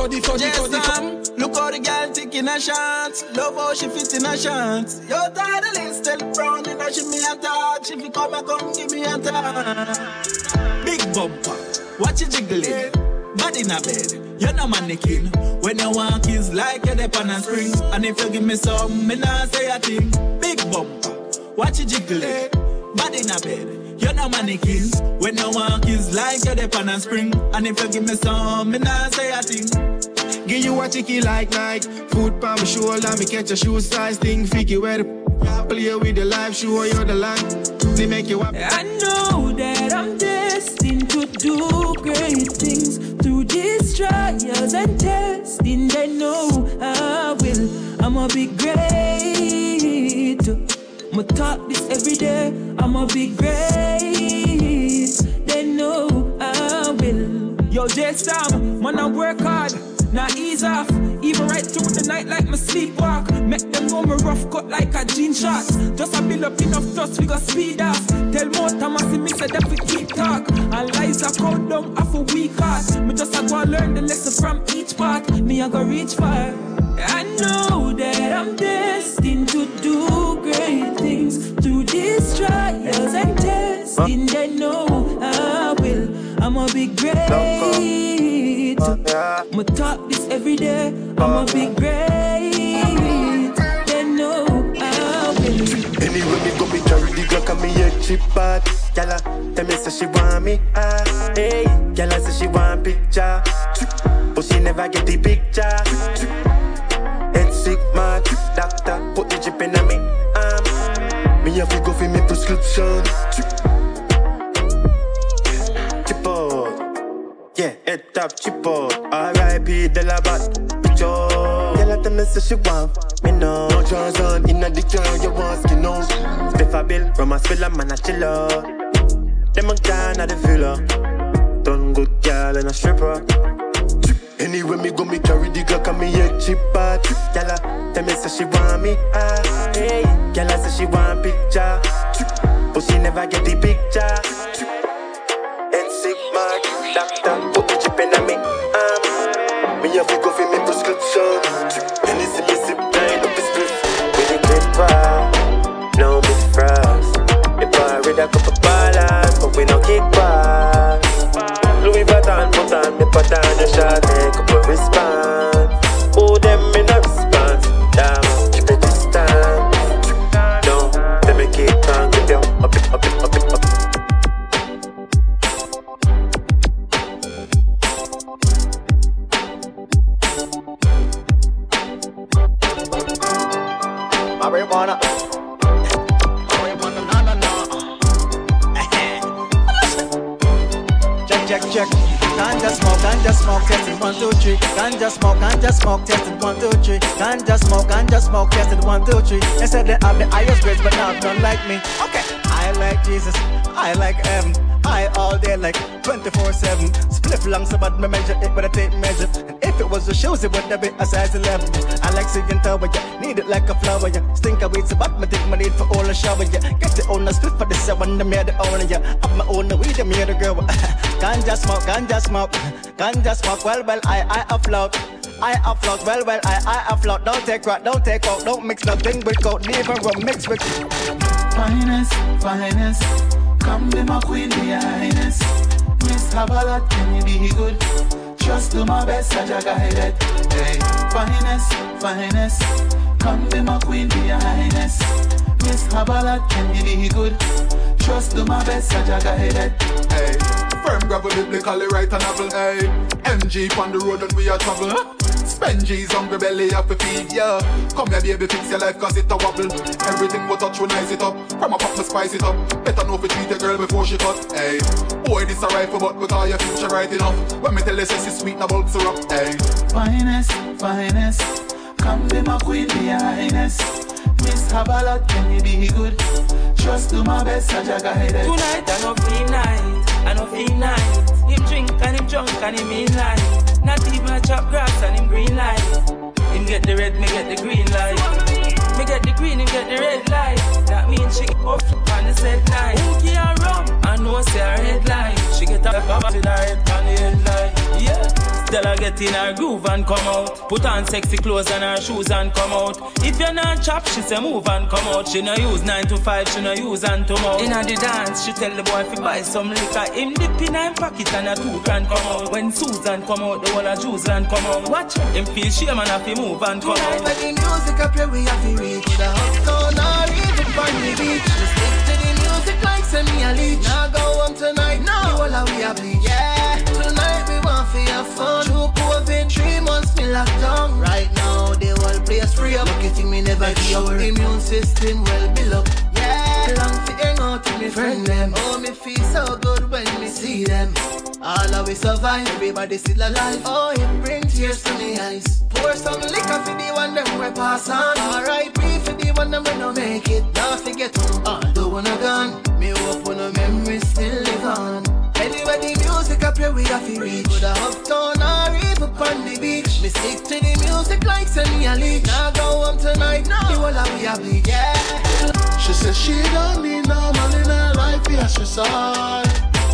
Look how the girl taking a shot. Love how she fit in a shot. Your title is still brown and she me a touch. If you come give me a touch. Big bumper, watch it jiggling. Body in a bed, you're no mannequin. When you walk is like you're the on a spring. And if you give me some, me nah say a thing. Big bumper, watch it jiggling. Body in a bed, you're no mannequin. When you walk is like you're the pan and spring. And if you give me some, me nah say a thing. Give you a chicky like food palm my shoulder, me catch a shoe size thing. Figure where the play with the life, show you the land. They make you up. I know that I'm destined to do great things through these trials and testing. They know I will. I'ma be great. I'ma talk this every day. I'ma be great. They know I will. Yo, J-Stam, man, I work hard. Now ease off. Even right through the night like my sleepwalk. Make them know me rough cut like a jean shot. Just a build up enough dust, we got speed off. Tell more Thomas me say them we keep talk. And lies a count down off a week heart. Me just a go and learn the lesson from each part. Me I go reach far. I know that I'm destined to do great things through these trials and testing. They know I will. I'ma be great. I'ma talk this every day. I'ma be great. They know I will. Anyway, me go be carry the Glock and me head chip bad. Gyal tell me say she want me. Hey, gyal say she want picture, but she never get the picture. Head sick mad, doctor put the chip in me. Me have to go for me prescription. Chip out, yeah, head top chip out. R.I.P. de la bat, picture. Gyal tell me say she want me now. No chance on inna the car, you want skin out. Spiff a bill, rum a spill a man a chiller. Them a gone at the villa. Done good girl and a stripper. Anyway, me go me carry the Glock and me head chip bad. Gyal tell me say she want me. Hey, gyal say she want picture, but she never get the picture. Head sick mad, doctor put the chip in me. Me have to go for me prescription. Any sip line up his spliff. With the clipper, no mistrust. If I read a couple balance, but we no kick back. Louis Vuitton, put on the pattern, the shot, take up a response. Oh, them in a response. Damn, keep the distance. No, let me keep on, keep you up it. Marijuana. Check. Ganja smoke, tested 1, 2, 3. Ganja smoke, tested 1, 2, 3. Ganja smoke, tested 1, 2, 3. They said they have the highest grades, but not none like me. Okay, I like Jesus, I like heaven. I all day like 24/7. Split long so bad me measure it with a tape measure. And if it was a shoes, it would have been a size 11. I like seeing tower, yeah. Need it like a flower, yeah. Stink of weed so bad, me take my need for all the shower, yeah. Get the owner split for this, I want to make the owner, yeah. Have my own weed, I'm here the girl. Ganja smoke. Well, I afloat. I afloat. Don't take rock, don't take out. Don't mix nothing with coke. Never rum mix with finest. Come be my queen, be your highness. Miss have a lot, can you be good? Just do my best, I just guide it. Hey, finest. Come be my queen, be your highness. Miss have a lot, can you be good? Just do my best, I just guide it. Hey, firm gravel biblically right and apple. Hey, MG on the road and we are travel. Spend G's, hungry belly, have to feed, yeah. Come here, baby, fix your life, cause it a wobble. Everything we touch, we nice it up. From a pop, we spice it up. Better know if you treat a girl before she cut, hey. Boy, this a rifle, but we call your future right enough. When me tell you, say she sweet, na bulb syrup, hey. Finest, finest. Come be my queen, be your highness. Miss have a lot, can you be good? Just do my best, I just got headed. Tonight, I no feel nice, I no feel nice. Him drink and him drunk and him in line. Not even a chop grass and him green light. Him get the red, me get the green light. Me get the green, him get the red light. That means she up on the set night. Who can rum? I know say her red light. She get up with her head on the headlight. Yeah. Stella get in her groove and come out. Put on sexy clothes and her shoes and come out. If you're not chop, she say move and come out. She no use 9 to 5, she no use and to mouth. Inna the dance, she tell the boy fi buy some liquor. Him dip in her pocket and a 2 grand come out. When Susan come out, the whole of Jews land come out. Watch him feel shame and have to move and come out. When the music up here, we have to reach the uptown or even on the beach. Just stick to the music like send me a leech. Now go home tonight, no. The whole of we a bleach. Yeah, tonight we want for your fun. True COVID, 3 months me locked down. Right now, the whole place free up. Lucky thing me never give up. Immune system well built up. Yeah, long for hang out with me friend them. Oh, me feel so good when me see them. All of we survive, everybody still alive. Oh, it brings tears to me eyes. Pour some liquor for the one them we pass on. R.I.P. for the one them we no make it. Don't forget although when I gone, me hope when the memories still live on. Anyway, the music up here we have to reach. To the uptown or even on the beach. Me stick to the music like send me a leech. Now go home tonight, no. The whole of we a bleach, yeah. She says she don't need no man in her life, yes, she saw.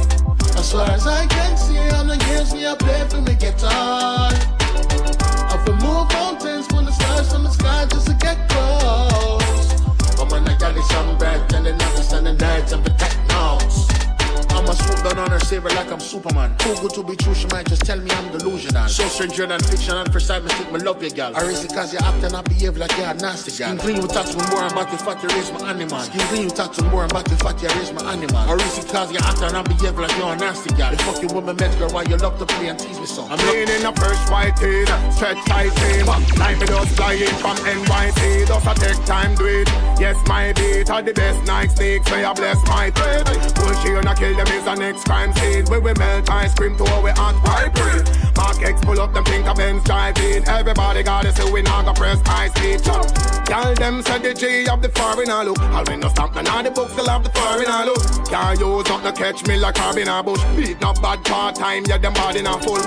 As far as I can see, I'm the games me I play for me guitar. I've move mountains, pull the stars from the sky just to get close. But when I got it some breath, and then understand the nights and protect notes. I'ma swoop down on her, save her like I'm Superman. Too good to be true, she might just tell me I'm delusional. So stranger than fiction, and for side mistake, me love you, gal. Or is it cause you act and I behave like you're a nasty gal? Skin clean, you talk to me more about the fat, you raise my animal. Skin clean, you talk to me more about the fat, you raise my animal. Or is it cause you act and I behave like you're a nasty gal? The fuck you with me met girl, why you love to play and tease me so? I'm laying in a first white tee, stretch tight team. Like me just flying from NYC, just a take time do it. Yes, my beat are the best night sneaks, may I bless my trade. Bullshit and I kill them is the next crime scene. Where we melt ice cream to our hot vibrate. Mark X pull up them think of Benz driving. Everybody gotta say we not gonna press high speed. Tell them say the G of the foreigner look. I'll win no stamp, none of the books still have the foreigner look. Can't use not to catch me like Carbon a bush. Beat not bad part time, yeah them body not full.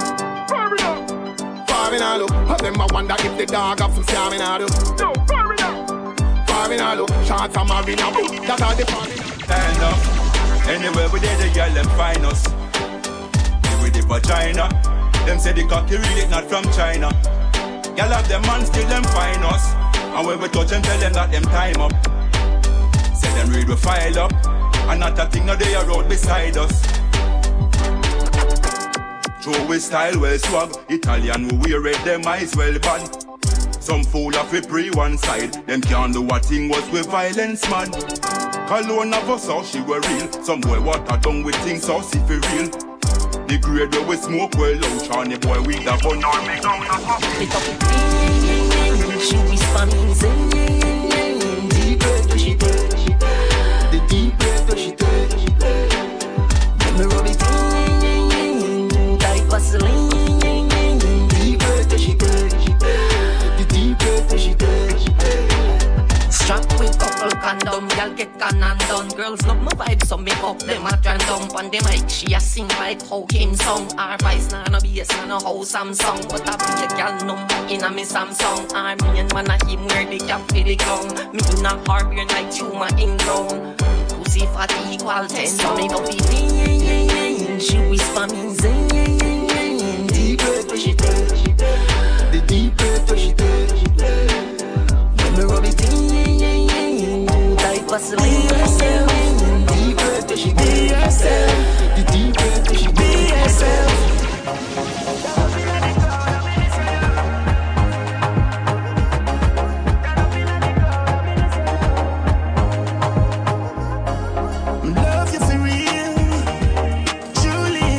Foreigner look. Of them I wonder if the dog have some stamina look. No, foreigner look. Shots are marina book. That's how the foreigner. Stand up. Anywhere we did, the girl them find us. With the vagina, them say the cocky really not from China. Girl have them man still them find us. And when we touch them, tell them that them time up. Say them read we file up, and not a thing no they are road beside us. Show we style well swag, Italian we wear red them eyes well bad. Some fool of a pre one side, them can't do a thing was with violence man. Cologne of us how she were real. Some boy water down with things so see for real. The grade where we smoke well out, Charlie boy we the bun or me down the pop. She whisper me zing, deep breath do she take, the deep breath do she take. Let me rub it in, like Vaseline, deep breath do she take, the deep breath do she take. Strap with couple condom, y'all get can and done. Girls love my vibe, so make up them a turn down on the mic. She a sing like how Kim song. Our voice na no bass, na no how Samsung. But I be a girl number in a me Samsung. Our main man a him where they can feel the ground. Me in a harbor like tumor in ground. Pussy fat equal 10, so me don't be mean. She whisper me zing, deep breath where she take, the deep breath where she take. When me rub it in, like Vaseline. Be yourself, deep breath where she take. Be yourself, the deep breath where she take. Be yourself. Love you for real, truly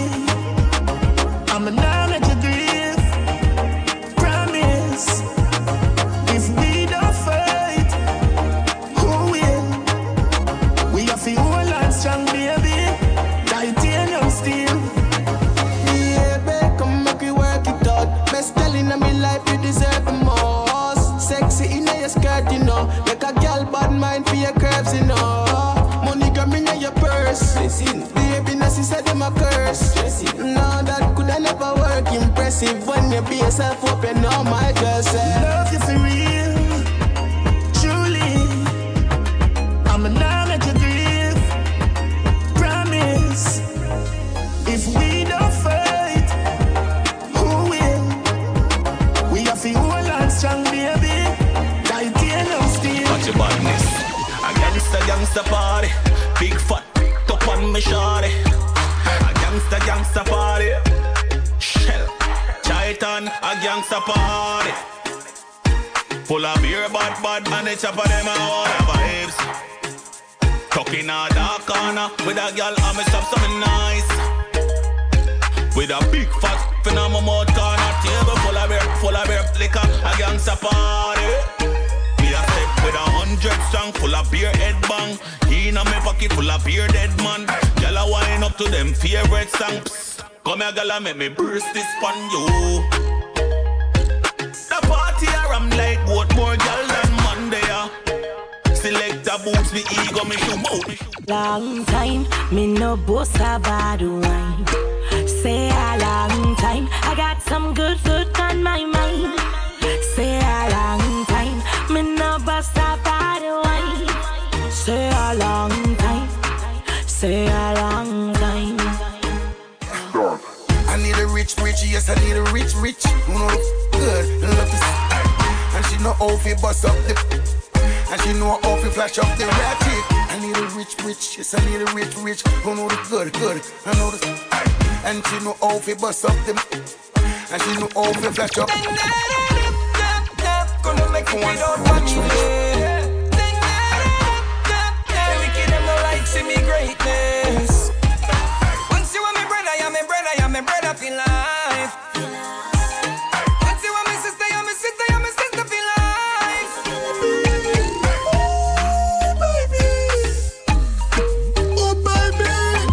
expressive. No, that could never work impressive. When you be yourself up, you know my girl say love you for real, truly. I'm not let you grieve. Promise, if we don't fight, who will? We have to hold on strong, baby. Titanium steel. Watch your badness. A gangsta party. Big fat, top on me shawty. A gangsta party. Shell, Titan, a gangsta party. Full of beer, bad, and they chop of them all the vibes. Tuck in a dark corner with a girl and me stop something nice. With a big fat fin on my mouth corner. Table full of beer, liquor, a gangsta party. Me a step with 100 strong, full of beer head bang. In a me pocket full of beer dead man. Girl a wine up to them favorite song. Psst. Come here, girl, and make me burst this pon you. The party I'm like what more girl than Monday. Select the boots, me ego, me show out. Long time, me no boss a bad wine. Say a long time, I got some good on my mind. Say a long time, me no boss a bad wine. Say a long time, say a long time. I need a rich, yes, I need a rich. Who know good, love this. And she know how to bust up the. And she know how to flash up the ratchet. I need a rich, yes, I need a rich. Who know the good, I know this. And she know how to bust up the. And she know how to flash up. Gonna make it without money. Wicked them no like see me greatness. Once you want me brother, you're my brother for life. Once you want me sister, you're my sister for life. Oh baby,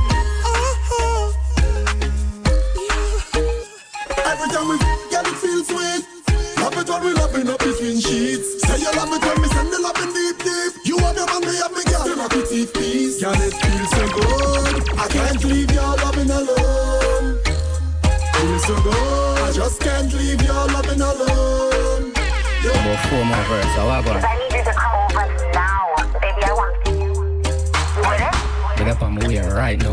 every time we get it feels sweet. Love it when we loving up between sheets. Say you love it when me send the loving deep. You have your man, me have me girl. You're a pretty piece. Girl, it feels so good. I can't leave your loving alone. Feels so good. I just can't leave your loving alone. About 4 more verses, so what going? I need you to come over now. Baby, I want you. You with it? Get up on my way right now.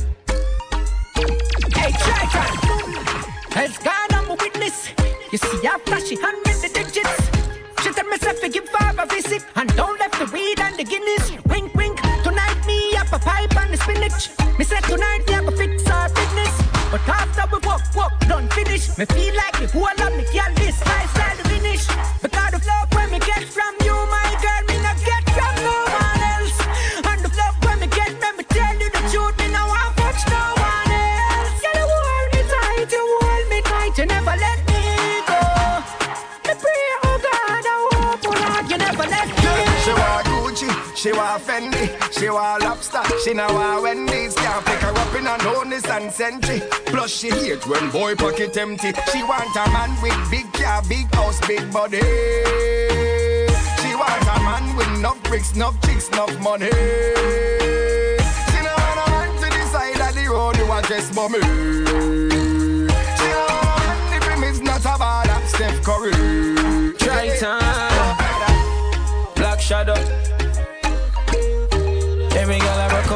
Hey, try. Has God, I'm a witness. You see, I flashy hand with the digits. She tell myself to give her a visit. And don't left the weed and the Guinness. Wink. Tonight me up a pipe and the spinach. Me said tonight we have a fix our business. But after we walk, done finish. Me feel like the whole of me girl this lifestyle to finish. Because the love when me get from you, my girl, me not get from no one else. And the love when me get, me tell you the truth, me now I watch no one else. You hold me tight, you never let me go. Me pray, oh God, I hope, oh Lord, you never let me go. She want Gucci, she want Fendi, she want Lobster, she now want Wendy's. Can't pick her up in a Nonis and Sentry. Plus she hate when boy pocket empty. She want a man with big car, big house, big body. She want a man with enough bricks, enough chicks, enough money. She no want a man to the side of the road who a dress mommy. She no want a man if him is not a baller, Steph Curry. Triton, Black Shadow. Every girl I rock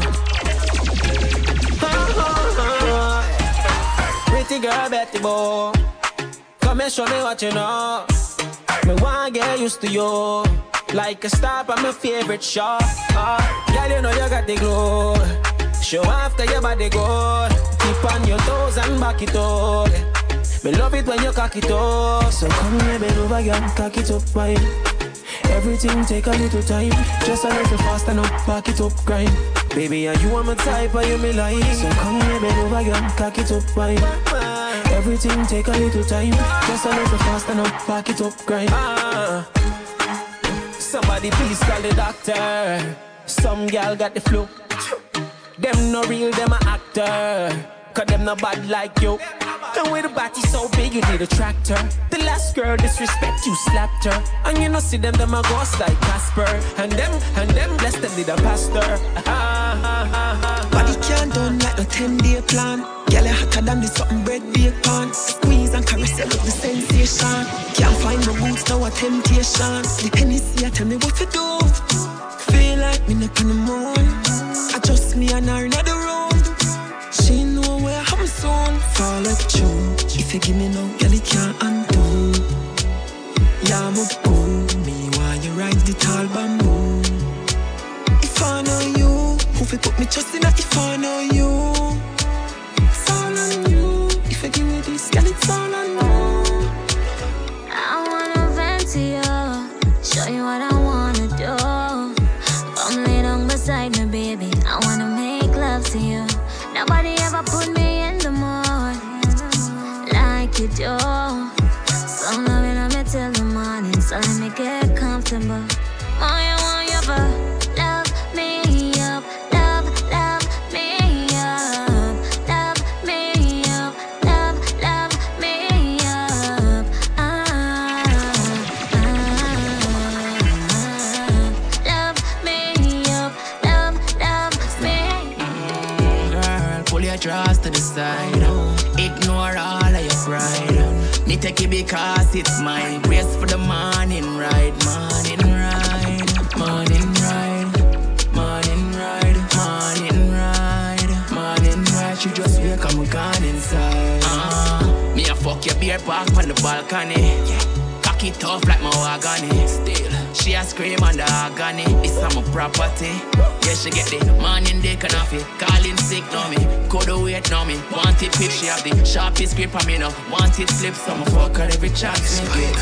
out. Pretty girl, Betty Boy. Come and show me what you know. Me wanna get used to you. Like a star on my favorite show. Girl, you know you got the glow. Show after your body go. Keep on your toes and back it up. Me love it when you cock it up. So come here, bend over, girl, cock it up, wine. Everything take a little time. Just a little faster now, back it up, grind. Baby, are you on my type, are you me like? So come here, bend over, girl, cock it up, wine. Everything take a little time. Just a little faster now, back it up, grind. Somebody please call the doctor. Some gal got the flu. Them no real, them a actor. Cause them no bad like you. And with a body so big, you need a tractor. The last girl disrespect you slapped her. And you know see them a ghost like Casper. And them bless them did a pastor. Body can't done like a 10-day plan. Girl, you hotter than the something bread bacon. Squeeze and caress it with the sensation. Can't find my boots, now a temptation. The Hennessy, I tell me what to do. Feel like me up on the moon. I just me and her in the room. She know where I'm soon. Fall at you. If you give me no, girl, you can't undo. Yeah, I'm a boo. Me while you ride the tall bamboo. If I know you, who fi put me trust in that? If I know you, it's all on you. If you give me this, girl, it's all on you. I wanna vent to you, show you what I wanna do. Come lay down beside me, baby. I wanna make love to you. Nobody ever put me in the mood like you do. So loving on me till the morning, so let me get comfortable. Oh, you want your love me up, love me up, love me up, love me up. Love me up, love me. Girl, pull your drawers to the side. Ignore all of your pride. Me take it because it's mine. Brace for the morning ride, morning ride, morning ride, morning ride, morning ride, morning ride. She just wake and we gone inside. Me a fuck your beer park on the balcony. Cock it tough like my agony. Still, she a scream on the agony. This is my property. Yeah, she get the morning day can off it. Calling sick, know me. Could wait, know me. Want it quick, she have the sharpest grip on me now. Want it slip, so I'ma fuck her every chance me get.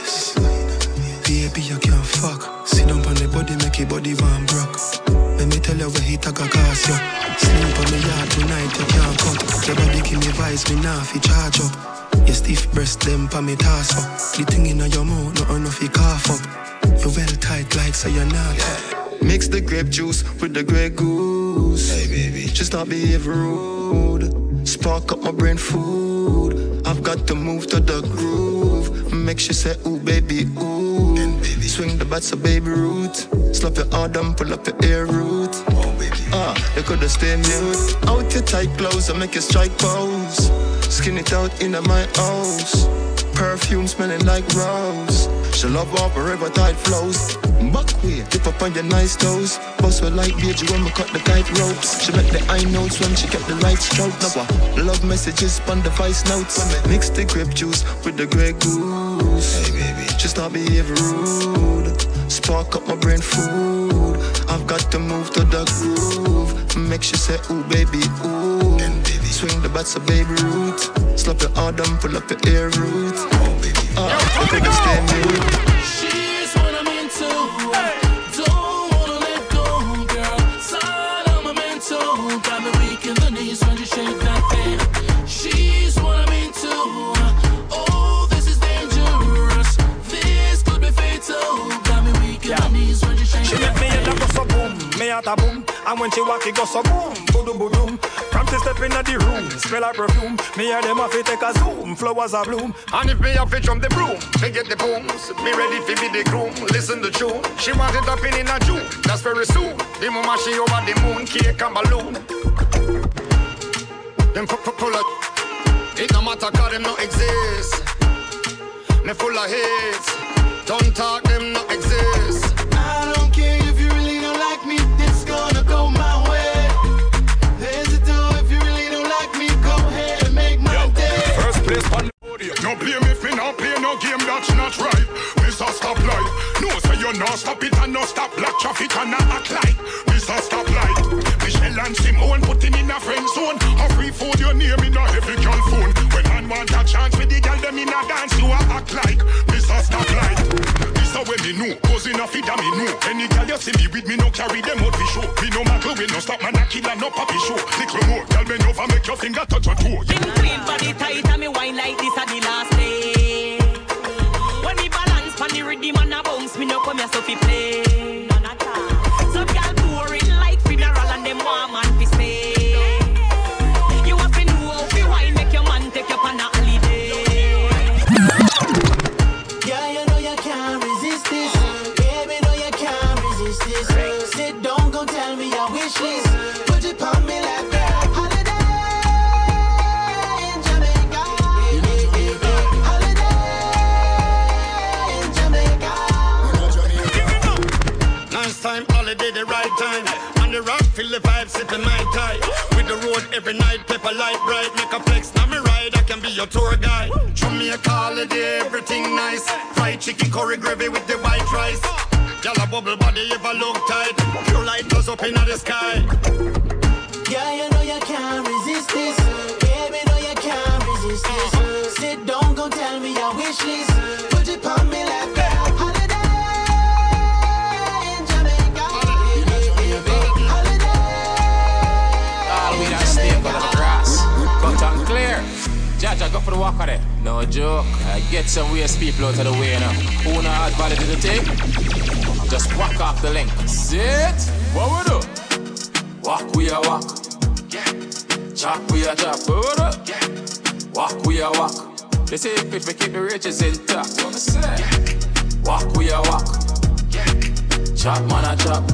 Baby, you can't fuck. Sit down on the body, make your body warm broke. Let me tell you where he take a cast you. Sleep on the yard tonight, you can't cut. Your body give me vibes, me now fi charge up. Your stiff breast, them pa me toss up. The thing in your mouth, no enough you cough up. You well tight like so you're not. Mix the grape juice with the Grey Goose. Hey baby, just not behave rude. Spark up my brain food. I've got to move to the groove. Make she say ooh baby ooh. And baby, swing the bats a baby root. Slap your arm down, pull up your ear root. Oh baby, you coulda stay mute. Out your tight clothes and make you strike pose. Skin it out in my house. Perfume smelling like rose. She love how forever tide flows. Back way, tip up on your nice toes. Bust with like beige when we cut the kite ropes. She make the high notes when she kept the right stroke. Now love messages on the voice notes. When we mix the grape juice with the Grey Goose. Hey baby, just not behave rude. Spark up my brain food. I've got to move to the groove. Make she say ooh baby ooh. And baby, swing the bats a baby root. Slap your arm down, pull up your ear root. Oh baby, you could stay mute. She's what I'm into. Don't wanna let go, girl. Sign of my mental. Got me weak in the knees when you shake that thing. She's what I'm into. Oh, this is dangerous. This could be fatal. Got me weak in the knees when you shake she that thing. She make me thing. go so boom, me at a boom. And when she walk it go so boom, boom, boom, boom. From to step in the room, smell like perfume. Me hear them off it take a zoom, flowers are bloom. And if me have to jump the broom, me get the booms. Me ready to be the groom, listen the tune. She wanted up in a June, that's very soon. The mama she over the moon, cake and balloon. Them full of it no matter cause them no exist. Me full of hate, don't talk them no exist. I don't care if you really don't like me, it's gonna go my way. If you really don't like me, go ahead and make my day. First place on the podium. No play me if me not play no game that's not right. Mr. Stop Light. No say you no stop it and no stop black traffic and not act like Mr. Stop Light. Michelle and Simone put him in a friend zone. A free food your name in a heavy girl phone. When man want a chance with the girl them in a dance, you a act like Mr. Stop Light. This a way me know, cause enough it me know. Any girl you see me with me no carry them out for show. Me no matter we no stop man a kill and no papi show. Little more, girl me over make your finger touch your toe. Them clean body tight and me wine like this a the last day. When me balance pan the rhythm and a bounce, me no come here so fi play. None at all. Some girl touring like funeral and them want man fi stay. You have to know how fi wine make your man take you on a holiday. in my tie. With the road every night, pepper light bright. Make a flex, now me ride, I can be your tour guide. Show me a holiday, everything nice. Fried chicken, curry gravy with the white rice. Y'all a bubble body, ever look tight. Pure light goes up in the sky. Yeah, you know you can't resist this. Baby, know you can't resist this. Sit down, go tell me your wish list. Put it on me like that. Jaja, go for the walk of it. No joke. Get some waste people out of the way now. Who not add value to the thing? Just walk off the link. Sit. What we do? Walk we a walk. Chop we a chop. What we do? Walk we a walk. They say if we keep the riches intact. What me say? Walk we a walk. Chop man a chop.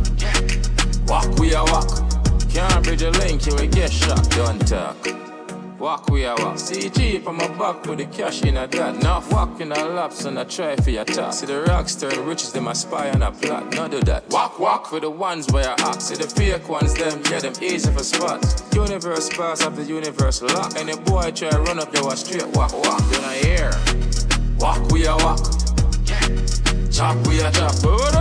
Walk we a walk. Can't bridge a link, you will get shot. Don't talk. Walk we a walk. CG from my back with the cash in a that. Now walk in a laps and I try for your top. See the rockstar, the riches, them a spy on a plot. Not do that. Walk for the ones where I act. See the fake ones, them, yeah, them easy for spot. Universe pass up the universe lock. Any boy try to run up, you a straight walk. You not hear. Walk we a walk. Chop we a chop.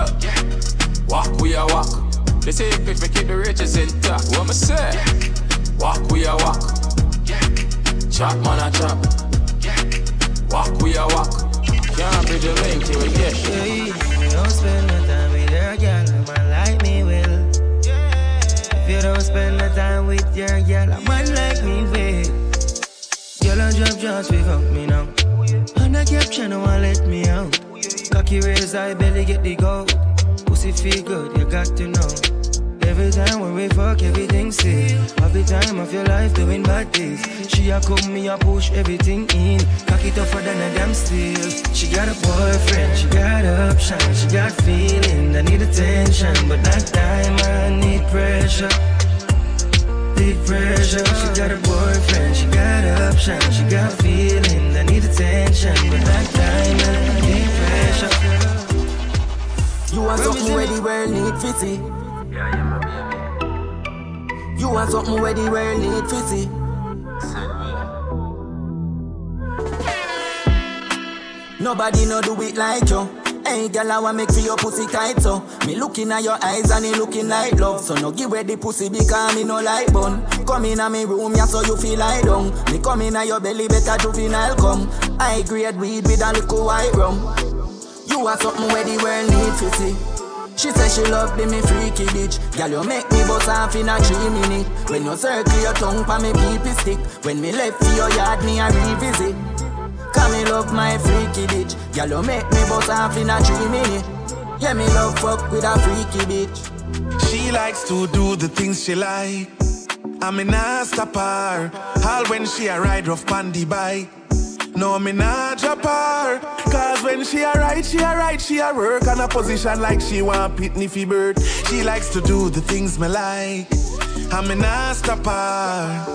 Walk we a walk. They say if we keep the riches intact. What me say? Walk we a walk. Chop man a chop. Walk we a walk. Can't bridge a link till we get shit. If you don't spend no time with your girl, a man like me will. If you don't spend no time with your girl, a man like me will. Girl a drop just we fuck me now. And a caption no one let me out. Cocky raise high belly get the gold. Pussy feel good, you got to know. Every time when we fuck, everything's safe. Every time of your life doing bad things. She a come, me a push everything in. Cock it tougher than a damn steel. She got a boyfriend, she got option. She got feeling, I need attention. But not time, I need pressure. Deep pressure. She got a boyfriend, she got option. She got feeling, I need attention. But not time, I need pressure. You want something where the world need fizzy. You want something where the world need fizzy. Nobody no do it like you. Hey girl, I want make for your pussy tight so. Me looking at your eyes and it looking like love. So no give away the pussy because me no like bun. Come in at me room, yeah, so you feel like down. Me come in at your belly, better juvenile come. I grade weed with a little white rum. You want something where the world need fizzy. She says she love me freaky bitch. Girl, you make me bust off in a 3 minutes. When you circle your tongue pa me pee stick. When me left for your yard, me a revisit. Cause me love my freaky bitch. Girl, you make me bust off in a 3 minutes. Yeah, me love fuck with a freaky bitch. She likes to do the things she like. I me nah stop her. All when she a ride rough pandy bike. No, me nah drop her. Cause when she a ride, she a work on a position like she want pitney fi bird. She likes to do the things me like. And me nah stop her.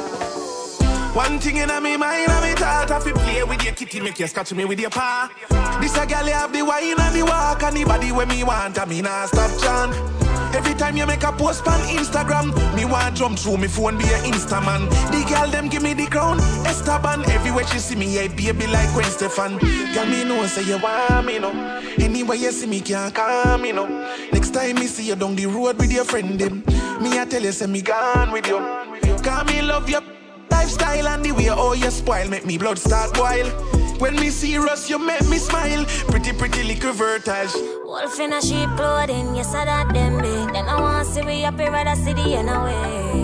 One thing in me mind and me thought, if you play with your kitty, make you scratch me with your paw. This a girl have the wine and the walk, and the body when me want, and me nah stop chant. Every time you make a post on Instagram, me want jump through me phone, be a Instaman. The girl them give me the crown, Esteban. Everywhere she see me, I baby like Gwen Stefan. Girl me know say you want me no. Anywhere you see me can't calm me no. Next time me see you down the road with your friend them, me I tell you say me gone with you. Cause me love your lifestyle and the way all you spoil make me blood start boil. When me serious, you make me smile. Pretty little vertage. Wolf in a sheep clothing, yes I that them big. Then I want to see we up here rather see the end away.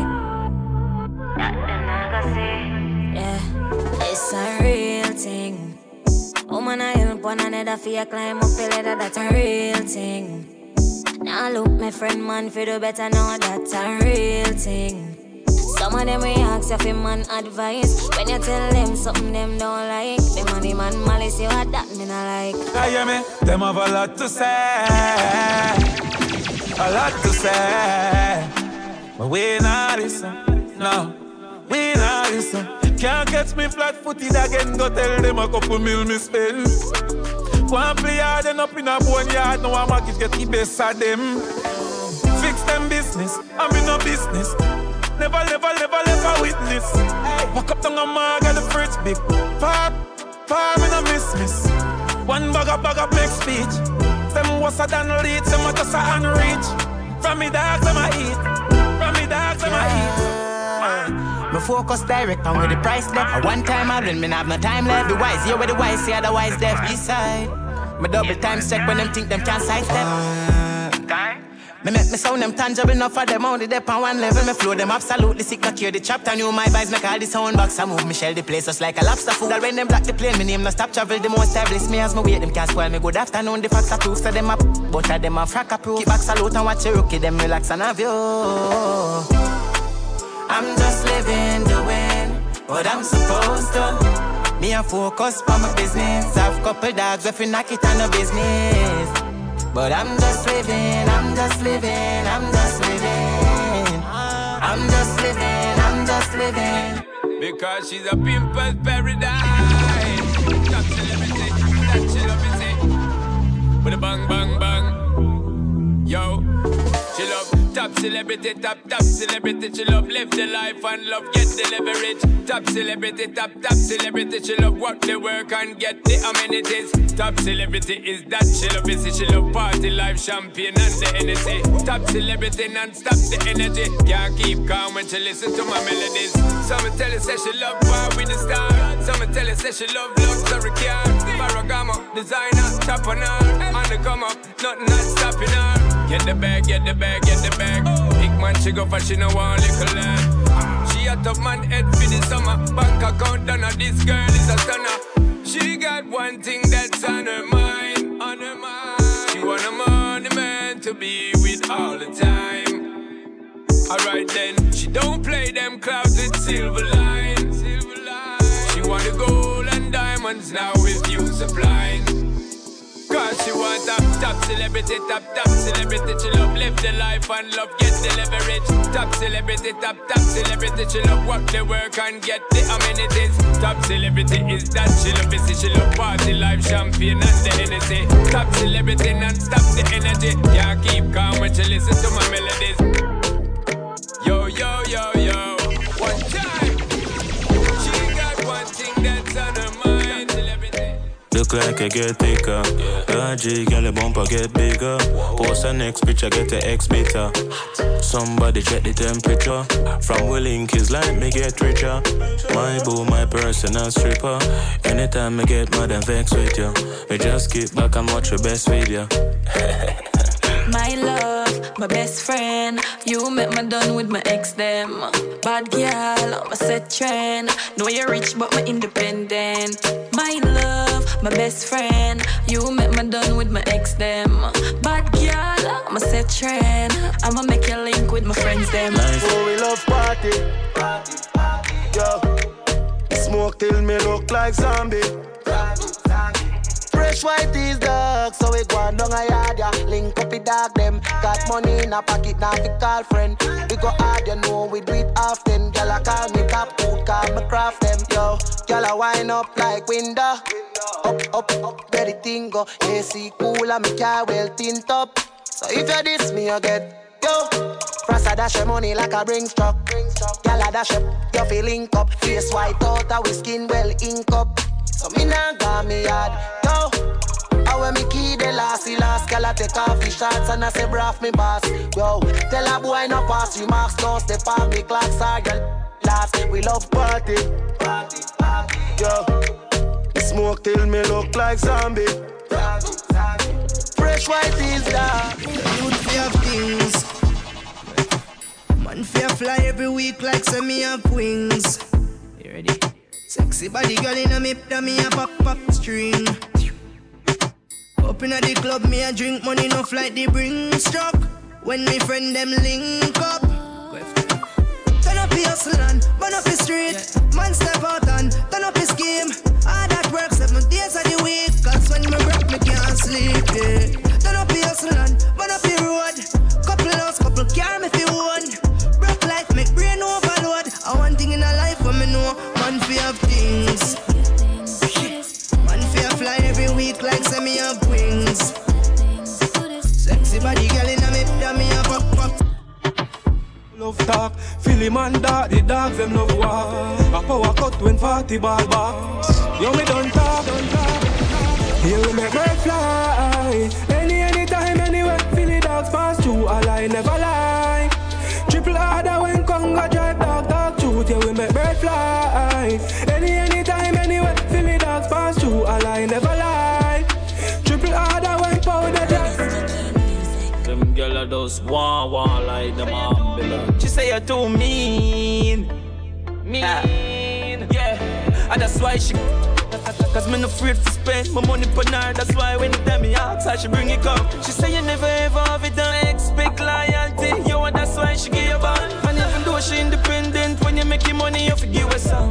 That them I go see. Yeah, it's a real thing. Woman I help one another for you climb up the ladder, that's a real thing. Now look my friend man for the better know that's a real thing. Some of them reacts if a man advice. When you tell them something them don't like. The money man malice you at that me not like. I hear me, them have a lot to say. A lot to say. But we not listen, no. We not listen. Can't catch me flat-footed again. Go tell them a couple mil me spend. One play hard and up in a boneyard. Now I'm a get the best of them. Fix them business. I'm in no business. Never a witness. Walk up down a mark at the fridge big. Far, me no miss. One bag up make speech. Them was a than lead, them a just a unreach. From me dogs, them a eat. Me focus direct on where the price left. One time I win, me have no time left. The wise, here where the wise, see otherwise deaf. East side. Me double time check when them think them can't sidestep. Me make me sound them tangible enough for them only dep on one level. Me flow them absolutely sick, not cure the chapter. New my vibes make all the sound box. I move me shell the place just like a lobster food. That when them block the plane, me name no stop travel. The most established me as me wait, them can't spoil me good afternoon. The facts are proof, so them up, but of them a frack approve. Keep back salute and watch your rookie, them relax and have you. I'm just living, doing what I'm supposed to. Me a focus on my business. I've couple dogs if you knock it on the business. But I'm just living. Because she's a pimple's paradise. Top celebrity, that she love me say. With a bang, bang, bang. Yo, she love top celebrity, top celebrity. She love live the life and love get the leverage. Top celebrity, top celebrity. She love work the work and get the amenities. Top celebrity is that she love busy. She love party life, champagne and the energy. Top celebrity non-stop the energy. Can't keep calm when she listen to my melodies. Some tell her say she love power with the star. Some tell her say she love luxury car. Ferragamo, designer, top on her. On the come up, nothing not stopping her. Get the bag. Big man she go for she no want little lad. She a top man head for the summer. Bank account done her, this girl is a stunner. She got one thing that's on her mind. She want a money man to be with all the time. Alright then, she don't play them clouds with silver lines. She want the gold and diamonds now with you supplying. Cause she want a top celebrity, top celebrity. She love live the life and love get the leverage. Top celebrity, top celebrity. She love work the work and get the amenities. Top celebrity is that she love busy. She love party life, champagne and the Hennessy. Top celebrity non-stop the energy. Can't keep calm when she listen to my melodies. Yo, one time. She got one thing that's on her mind. Look like I get thicker. Dodgy, girl, the bumper get bigger. Post the next picture, get the X beta. Somebody check the temperature. From we link is like me get richer. My boo, my personal stripper. Anytime I get mad and vex with you, we just keep back and watch your best video. My love, my best friend. You make me done with my ex them. Bad girl, I'm a set trend. Know you're rich but me independent. My love, my best friend. You make me done with my ex them. Bad girl, I'm a set trend. I'ma make you link with my friends them. So we love party. Yo, smoke till me look like zombie. Fresh white is dark, so we go on down a yard, yeah. Link up the dog them. Got money in a pocket, now we call friend. We go hard, you know we do it often. Girl, I call me top food, call me craft them. Yo, girl, I wind up like window. Up, where the thing go. AC cool and me car well tint up. So if you diss me, you get, yo. Frost a dash your money like a bring truck. Girl, I dash up, you feel link up. Face white out, we skin well ink up. So me nah got me hard, yo. I when me key the last girl I take off the shots and I say braff me boss, yo. Tell a boy no pass remarks, don't step on me clocks are girl last. We love party, yo. Smoke till me look like zombie. Fresh white is that. Youth fear things. Man fear fly every week like semi have wings. You ready? Sexy body girl in a me, me a pop string. Up in the club, me a drink money, no flight the bring struck. When me friend them link up. Turn up the hustle and burn up the street. Man step out and turn up the scheme. All that work 7 days of the week. Cause when me work, me can't sleep, yeah. Turn up the hustle and burn up the road. Couple house, couple car, me fi one. Broke life, make brain overload. I one thing in a life when me know. Man fi have things. Man fi fly every week like semi have wings. Sexy body girl in a me, me a pop. talk. Philly man dark, the dogs them love war. A power cut when 40 ball back. Yo, me don't talk. You will make bird fly. Anytime, anywhere. Philly dogs pass through. A lie never lie. Triple order when Conga drive dog truth. You will make bird fly. Anytime, anywhere. Philly dogs pass through. A lie never lie. Triple order when powder drive. Them girl are those one like them ambulance. She say you're too mean. Yeah. And that's why she. Cause me no afraid to spend my money on her. That's why when you tell me ask her, she bring it come. She say you never ever have it done. Expect loyalty, yo, and that's why she give you back. And even though she independent, when you make your money, you forgive her some.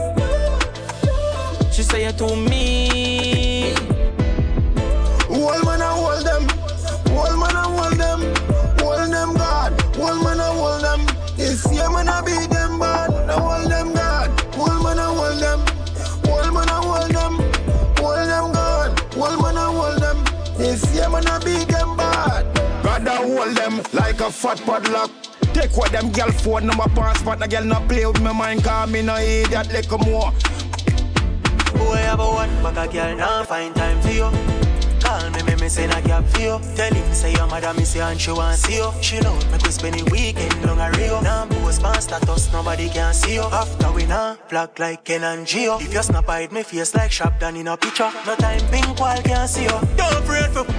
She say you too mean. Hold man and hold them. Hold man and hold them. Hold them God. Hold man and hold them. Yes, yeah man I beat them bad. Now hold them God. Hold man and hold them. Hold man and hold them. Hold them God. Hold man and hold them. Yes, yeah man I beat them bad. God I hold them like a fat padlock. Take what them girl phone number passport. The girl not play with my mind. Cause me no idiot like a more. Boy have a one, but a girl now find time for you. Call me send a gap for you. Tell him say your mother miss you and she want see you. She know make we spend the weekend long a Rio. Now post my status, nobody can see you. After we now black like Ken and Geo. If you snap hide me face like sharp down in a picture. No time pink wall can see you. Don't afraid for.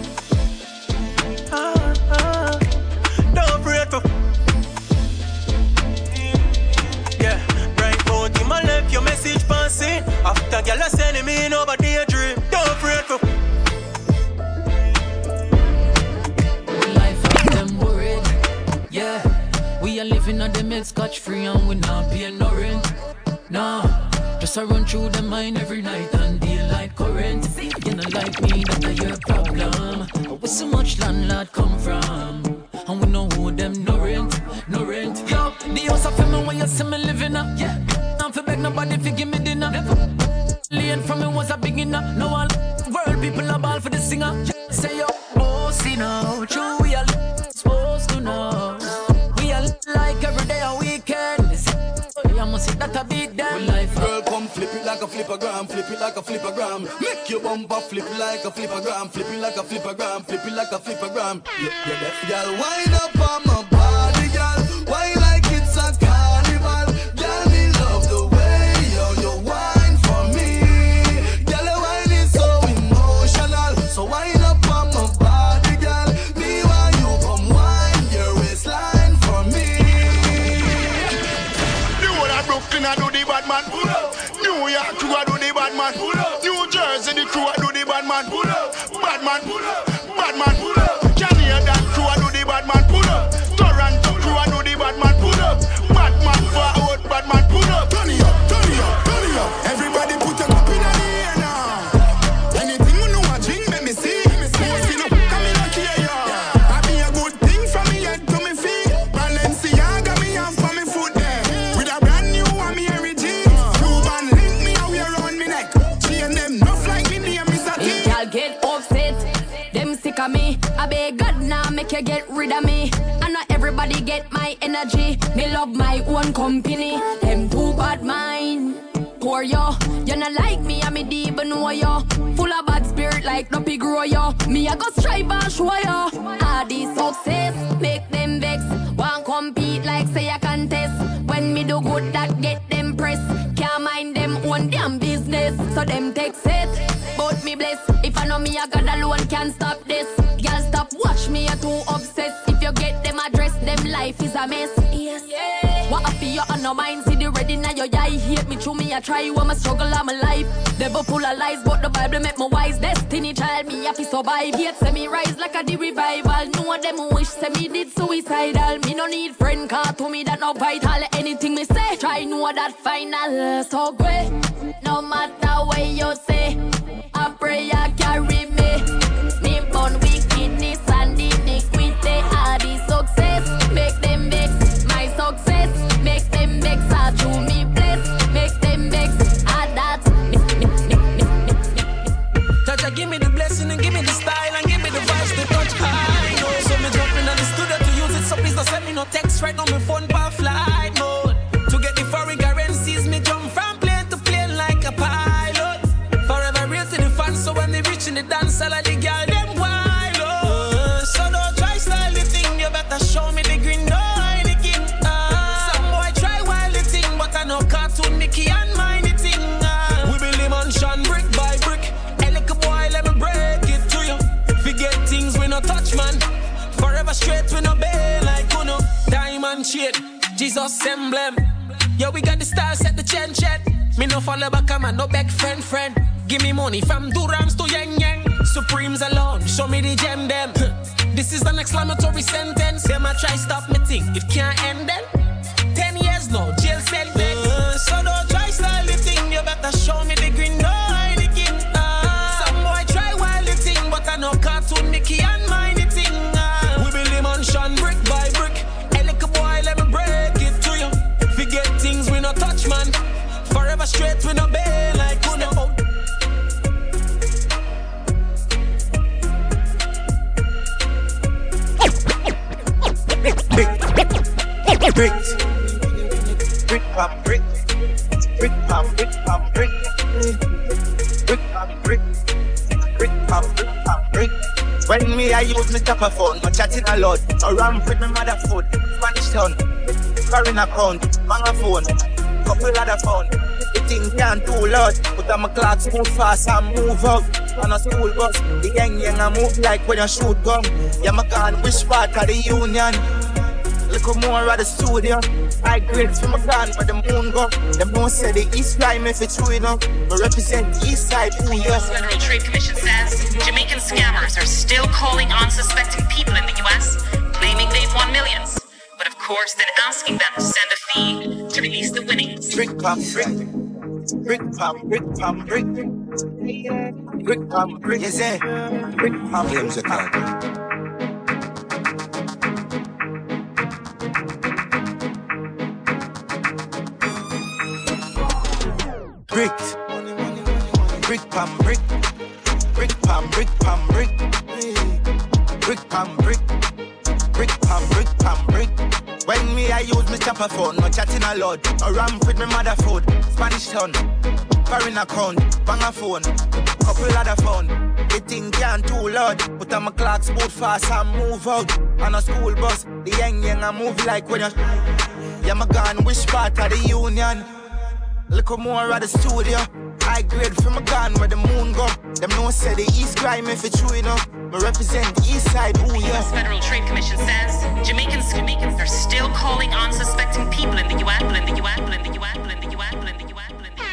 Don't afraid for. Yeah, right out in my left your message passing. After girl are sending me nobody a dream. Don't afraid for. Yeah, we are living on the milk scotch free and we not paying no rent. Nah, just I run through the mind every night and daylight current. You know like me, that's your problem. Where so much landlord come from? And we know who them no rent, no rent. Yo, the house of me when you see me living up. Yeah, I'm for beg nobody fi give me dinner. Laying from me was a beginner. No all world people are ball for the singer. Say yo, bossy now, true we are supposed to know. We are like every day a weekend. I must say that a big damn life. Girl, come flip it like a flippergram, flip it like a flippergram. Make your bumper flip it like a flippergram, flip it like a flippergram, flip it like a flippergram. Yeah, that girl, wind up on my body, girl. Why like it's a carnival? Girl, me love the way you wine for me. Girl, your wine is so emotional. So wind up on my body, girl. Me while you come wine your waistline for me. Brooklyn, I do the bad man. New York crew, I do the bad man. New Jersey, the crew, I do the bad man. Bad man, bad man. Canadian crew, I do the bad man. Toronto crew, I do the bad man. Bad man forward, bad man. Turn it up, turn it up, turn it up. Everybody put your cup in the air now. Anything you know, I drink, let me see. Posting up, come in and care ya. I be a good thing from me head to me feet. Balenciaga me have for me foot there. With a brand new one, me Harry G. Cuban link me out here around me neck. Chain them enough like me name is a T. Y'all get upset, them sick of me. I beg God now make you get rid of me. I know everybody get my energy. Me love my own company. Them too bad mind. Poor yo, you not like me, I me deep know yo. Full of bad spirit like no pig grow yo. Me I go strive and show yo. All this success make them vex. Want compete like say I contest. When me do good that get them press. Can't mind them own damn business. So them take set, but me bless. If I know me I God alone can't stop this. Y'all stop watch me, you're too obsessed. If you get them address, them life is a mess. Yes, yeah. What I feel you on no mind, see the ready now your eye. Hate me through me, I try you, I'm a struggle, I'm alive. Devil full of lies, but the Bible make me wise. Destiny child, me have to survive. Hate say me rise like a the revival. No them wish say me did suicidal. Me no need friend, car to me that no vital. Anything me say, try know that final. So great, no matter what you say, I pray I carry me. Me born wickedness and iniquity. All the success, make them vex. My success, make them vex. I do me bless, make them vex. All that. Jaja, give me the blessing and give me the style and give me the vibes to touch high. No, so me jumping on the studio to use it. So please don't send me no text right on my phone. Jesus emblem. Yo, we got the stars at the chen. Me no follow back, I'm no back friend. Give me money from Durams to Yang Yang. Supremes alone, show me the gem them. This is an exclamatory sentence. Them I try stop me think it can't end then. 10 years no jail sentence. So don't try style the thing. You better show me the green, no hide the king. Some boy try while the thing, but I know cartoon Mickey and mind the thing. We build the mansion brick by brick. Hey, little boy, let me break it to you. Forget things we no touch, man. Forever straight, we no bail like you know. Bricks, brick pam brick, brick pam brick pam brick, brick pam brick, brick pam brick pam brick. When me I use my tapper phone, no chatting a lot. I ram with my mother food, Spanish town, carrying account, bang a phone, couple other phone. The thing can't do lot, but I'm a clock move fast and move up. On a school bus, the young I move like when you shoot gun. Yeah, my gun, which part of the union? Look more at the studio. I grades from a gun where the moon go. Them don't say the east line if it's true enough. But represent the east side. The U.S. Federal Trade Commission says Jamaican scammers are still calling unsuspecting people in the U.S., claiming they've won millions. But of course, then asking them to send a fee to release the winnings. Brick pam brick. Brick pam brick pam brick. Brick pam brick. Yes, eh? Brick pam brick. Bricks, brick pam brick, brick pam brick pam brick, brick pam brick, brick pam brick pam brick. When me I use my chopper phone, no chatting a lot. I ram with my mother food, Spanish town, foreign account, bang a phone, couple other phone. The thing can't too loud, but I'm a clock boot fast and move out. On a school bus, the young I move like when you. Yeah, my gun, which part of the union? Look more at the studio. I grade from a gun where the moon go. Them no say the east crime if it's true enough. Me represent the east side, ooh yeah. The U.S. Federal Trade Commission says Jamaicans are still calling unsuspecting people in the U.S.